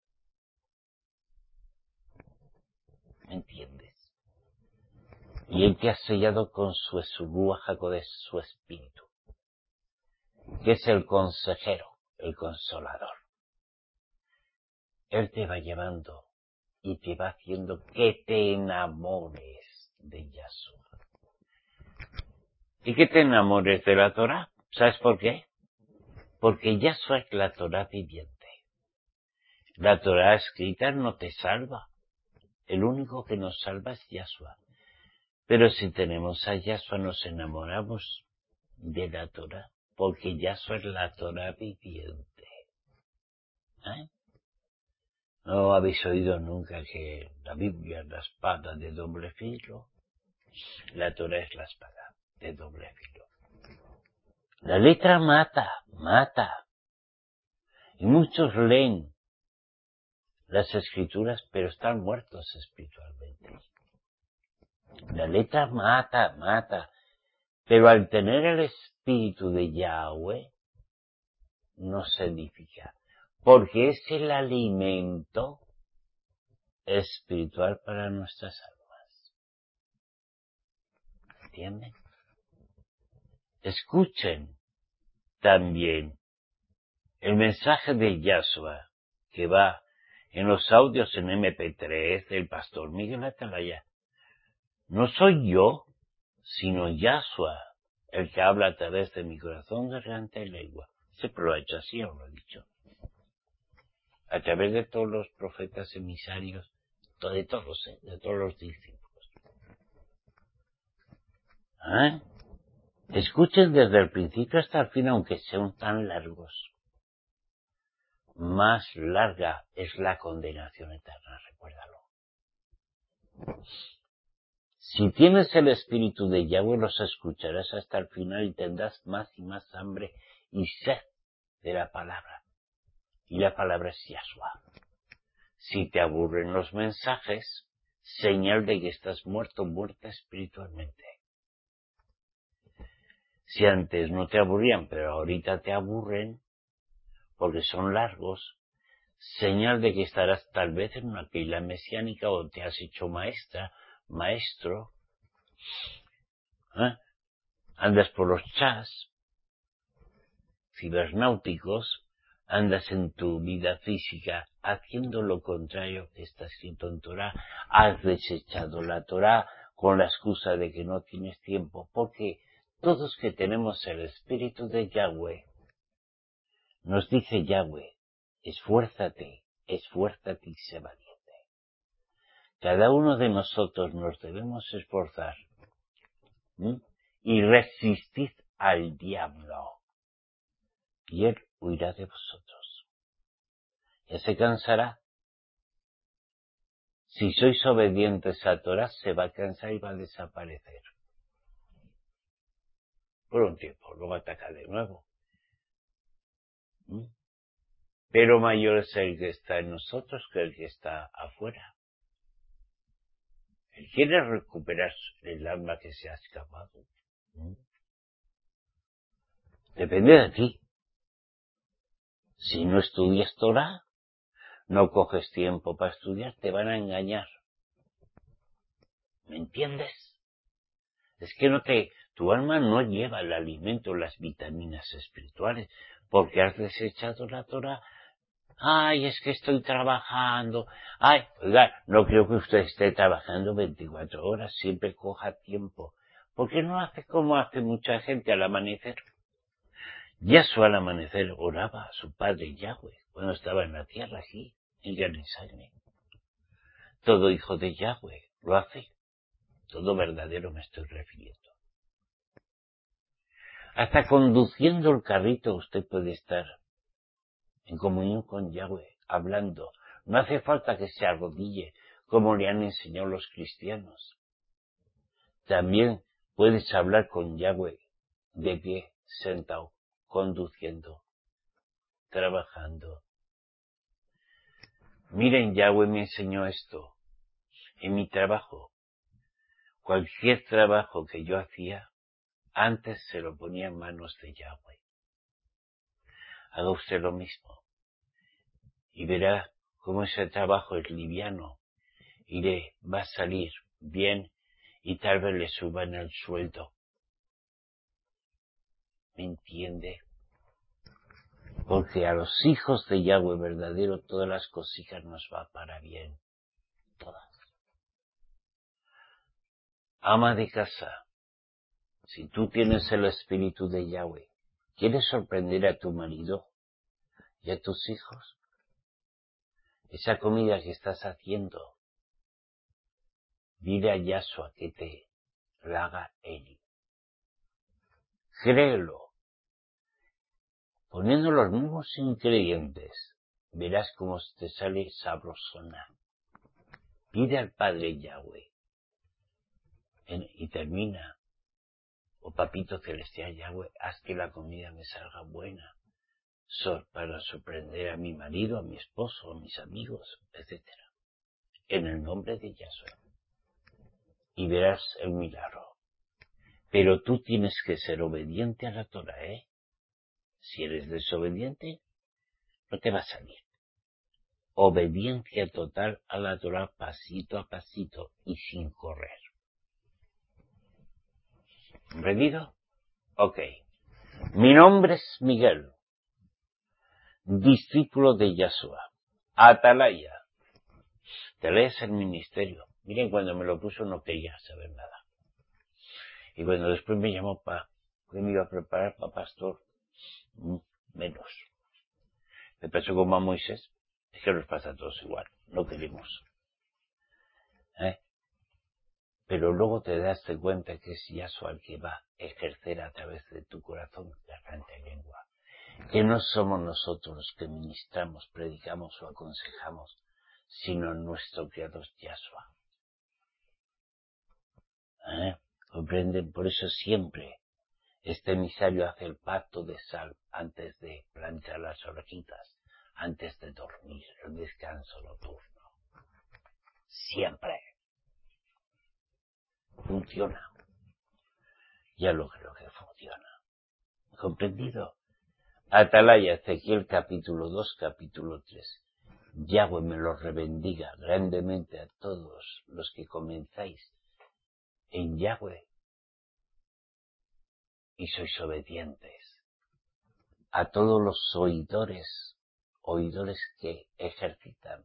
¿Me entiendes? Y él te ha sellado con su Ruach HaKodesh, su espíritu, que es el consejero, el consolador. Él te va llevando y te va haciendo que te enamores de Yahshua. Y que te enamores de la Torah. ¿Sabes por qué? Porque Yahshua es la Torah viviente. La Torah escrita no te salva. El único que nos salva es Yahshua. Pero si tenemos a Yahshua nos enamoramos de la Torah, porque Yahshua es la Torah viviente. ¿Eh? ¿No habéis oído nunca que la Biblia es la espada de doble filo? La Torah es la espada de doble filo. La letra mata. Y muchos leen las escrituras, pero están muertos espiritualmente. La letra mata. Pero al tener el espíritu de Yahweh, nos edifica. Porque es el alimento espiritual para nuestras almas. ¿Entienden? Escuchen también el mensaje de Yahshua que va en los audios en MP3 del pastor Miguel Atalaya. No soy yo, sino Yahshua el que habla a través de mi corazón, garganta y lengua. Siempre lo ha hecho así, os lo he dicho. A través de todos los profetas emisarios, de todos los discípulos. Escuchen desde el principio hasta el fin, aunque sean tan largos. Más larga es la condenación eterna, recuérdalo. Si tienes el espíritu de Yahweh, los escucharás hasta el final y tendrás más y más hambre y sed de la palabra. Y la palabra es Yahshua. Si te aburren los mensajes, señal de que estás muerta espiritualmente. Si antes no te aburrían, pero ahorita te aburren, porque son largos, señal de que estarás tal vez en una pila mesiánica o te has hecho maestro, andas por los chats cibernáuticos, andas en tu vida física haciendo lo contrario que está escrito en Torah, has desechado la Torah con la excusa de que no tienes tiempo, porque todos que tenemos el espíritu de Yahweh, nos dice Yahweh, esfuérzate y sé valiente. Cada uno de nosotros nos debemos esforzar y resistid al diablo, y él huirá de vosotros. Ya se cansará. Si sois obedientes a Torah, se va a cansar y va a desaparecer. Por un tiempo, luego ataca de nuevo. Pero mayor es el que está en nosotros que el que está afuera. Él quiere recuperar el alma que se ha escapado. Depende de ti. Si no estudias Torah, no coges tiempo para estudiar, te van a engañar. ¿Me entiendes? Es que tu alma no lleva el alimento, las vitaminas espirituales, porque has desechado la Torah. Ay, es que estoy trabajando. Ay, oiga, no creo que usted esté trabajando 24 horas, siempre coja tiempo. ¿Por qué no hace como hace mucha gente al amanecer? Yahshua al amanecer oraba a su padre Yahweh, cuando estaba en la tierra aquí, en Jerusalén. Todo hijo de Yahweh lo hace. Todo verdadero me estoy refiriendo. Hasta conduciendo el carrito usted puede estar en comunión con Yahweh, hablando. No hace falta que se arrodille, como le han enseñado los cristianos. También puedes hablar con Yahweh de pie, sentado, conduciendo, trabajando. Miren, Yahweh me enseñó esto en mi trabajo. Cualquier trabajo que yo hacía, antes se lo ponía en manos de Yahweh. Haga usted lo mismo y verá cómo ese trabajo es liviano y le va a salir bien y tal vez le suban el sueldo. ¿Me entiende? Porque a los hijos de Yahweh verdadero todas las cositas nos va para bien. Todas. Ama de casa. Si tú tienes el espíritu de Yahweh, ¿Quieres sorprender a tu marido y a tus hijos? Esa comida que estás haciendo, dile a Yahshua que te la haga él. Créelo. Poniendo los mismos ingredientes, verás cómo te sale sabrosona. Pide al Padre Yahweh y termina. Oh Papito Celestial Yahweh, haz que la comida me salga buena, para sorprender a mi marido, a mi esposo, a mis amigos, etc. En el nombre de Yahshua. Y verás el milagro. Pero tú tienes que ser obediente a la Torah, ¿eh? Si eres desobediente, no te va a salir. Obediencia total a la Torah, pasito a pasito y sin correr. ¿Comprendido? Ok. Mi nombre es Miguel, discípulo de Yahshua. Atalaya. Atalaya es el ministerio. Miren, cuando me lo puso no quería saber nada. Y cuando después me llamó que me iba a preparar para pastor, menos. Me pasó como a Moisés. Es que nos pasa a todos igual. No queremos. Pero luego te das cuenta que es Yahshua el que va a ejercer a través de tu corazón la santa lengua. Que no somos nosotros los que ministramos, predicamos o aconsejamos, sino nuestro Creador Yahshua. ¿Comprenden? Por eso siempre este emisario hace el pacto de sal antes de planchar las orejitas, antes de dormir, el descanso nocturno. Siempre. Funciona. Ya lo creo que funciona. ¿Comprendido? Atalaya, Ezequiel capítulo 2, capítulo 3. Yahweh me los rebendiga grandemente a todos los que comenzáis en Yahweh y sois obedientes. A todos los oidores que ejercitan.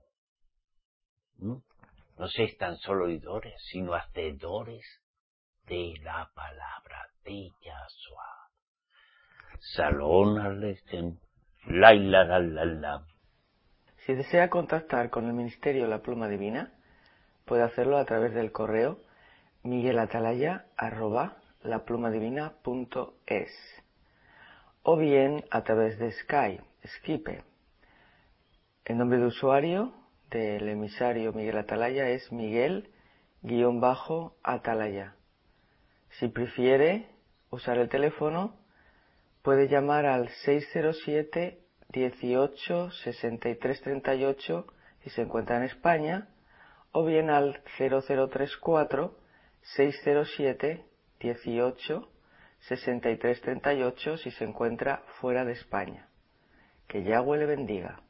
No seis tan solo oidores, sino hacedores de la palabra de Yahshua. Salón Alejem, la. Si desea contactar con el Ministerio La Pluma Divina, puede hacerlo a través del correo miguelatalaya@laplumadivina.es o bien a través de Skype. El nombre de usuario del emisario Miguel Atalaya es Miguel-Atalaya. Si prefiere usar el teléfono, puede llamar al 607 18 63 38 si se encuentra en España, o bien al 0034 607 18 63 38 si se encuentra fuera de España. Que Yahweh le bendiga.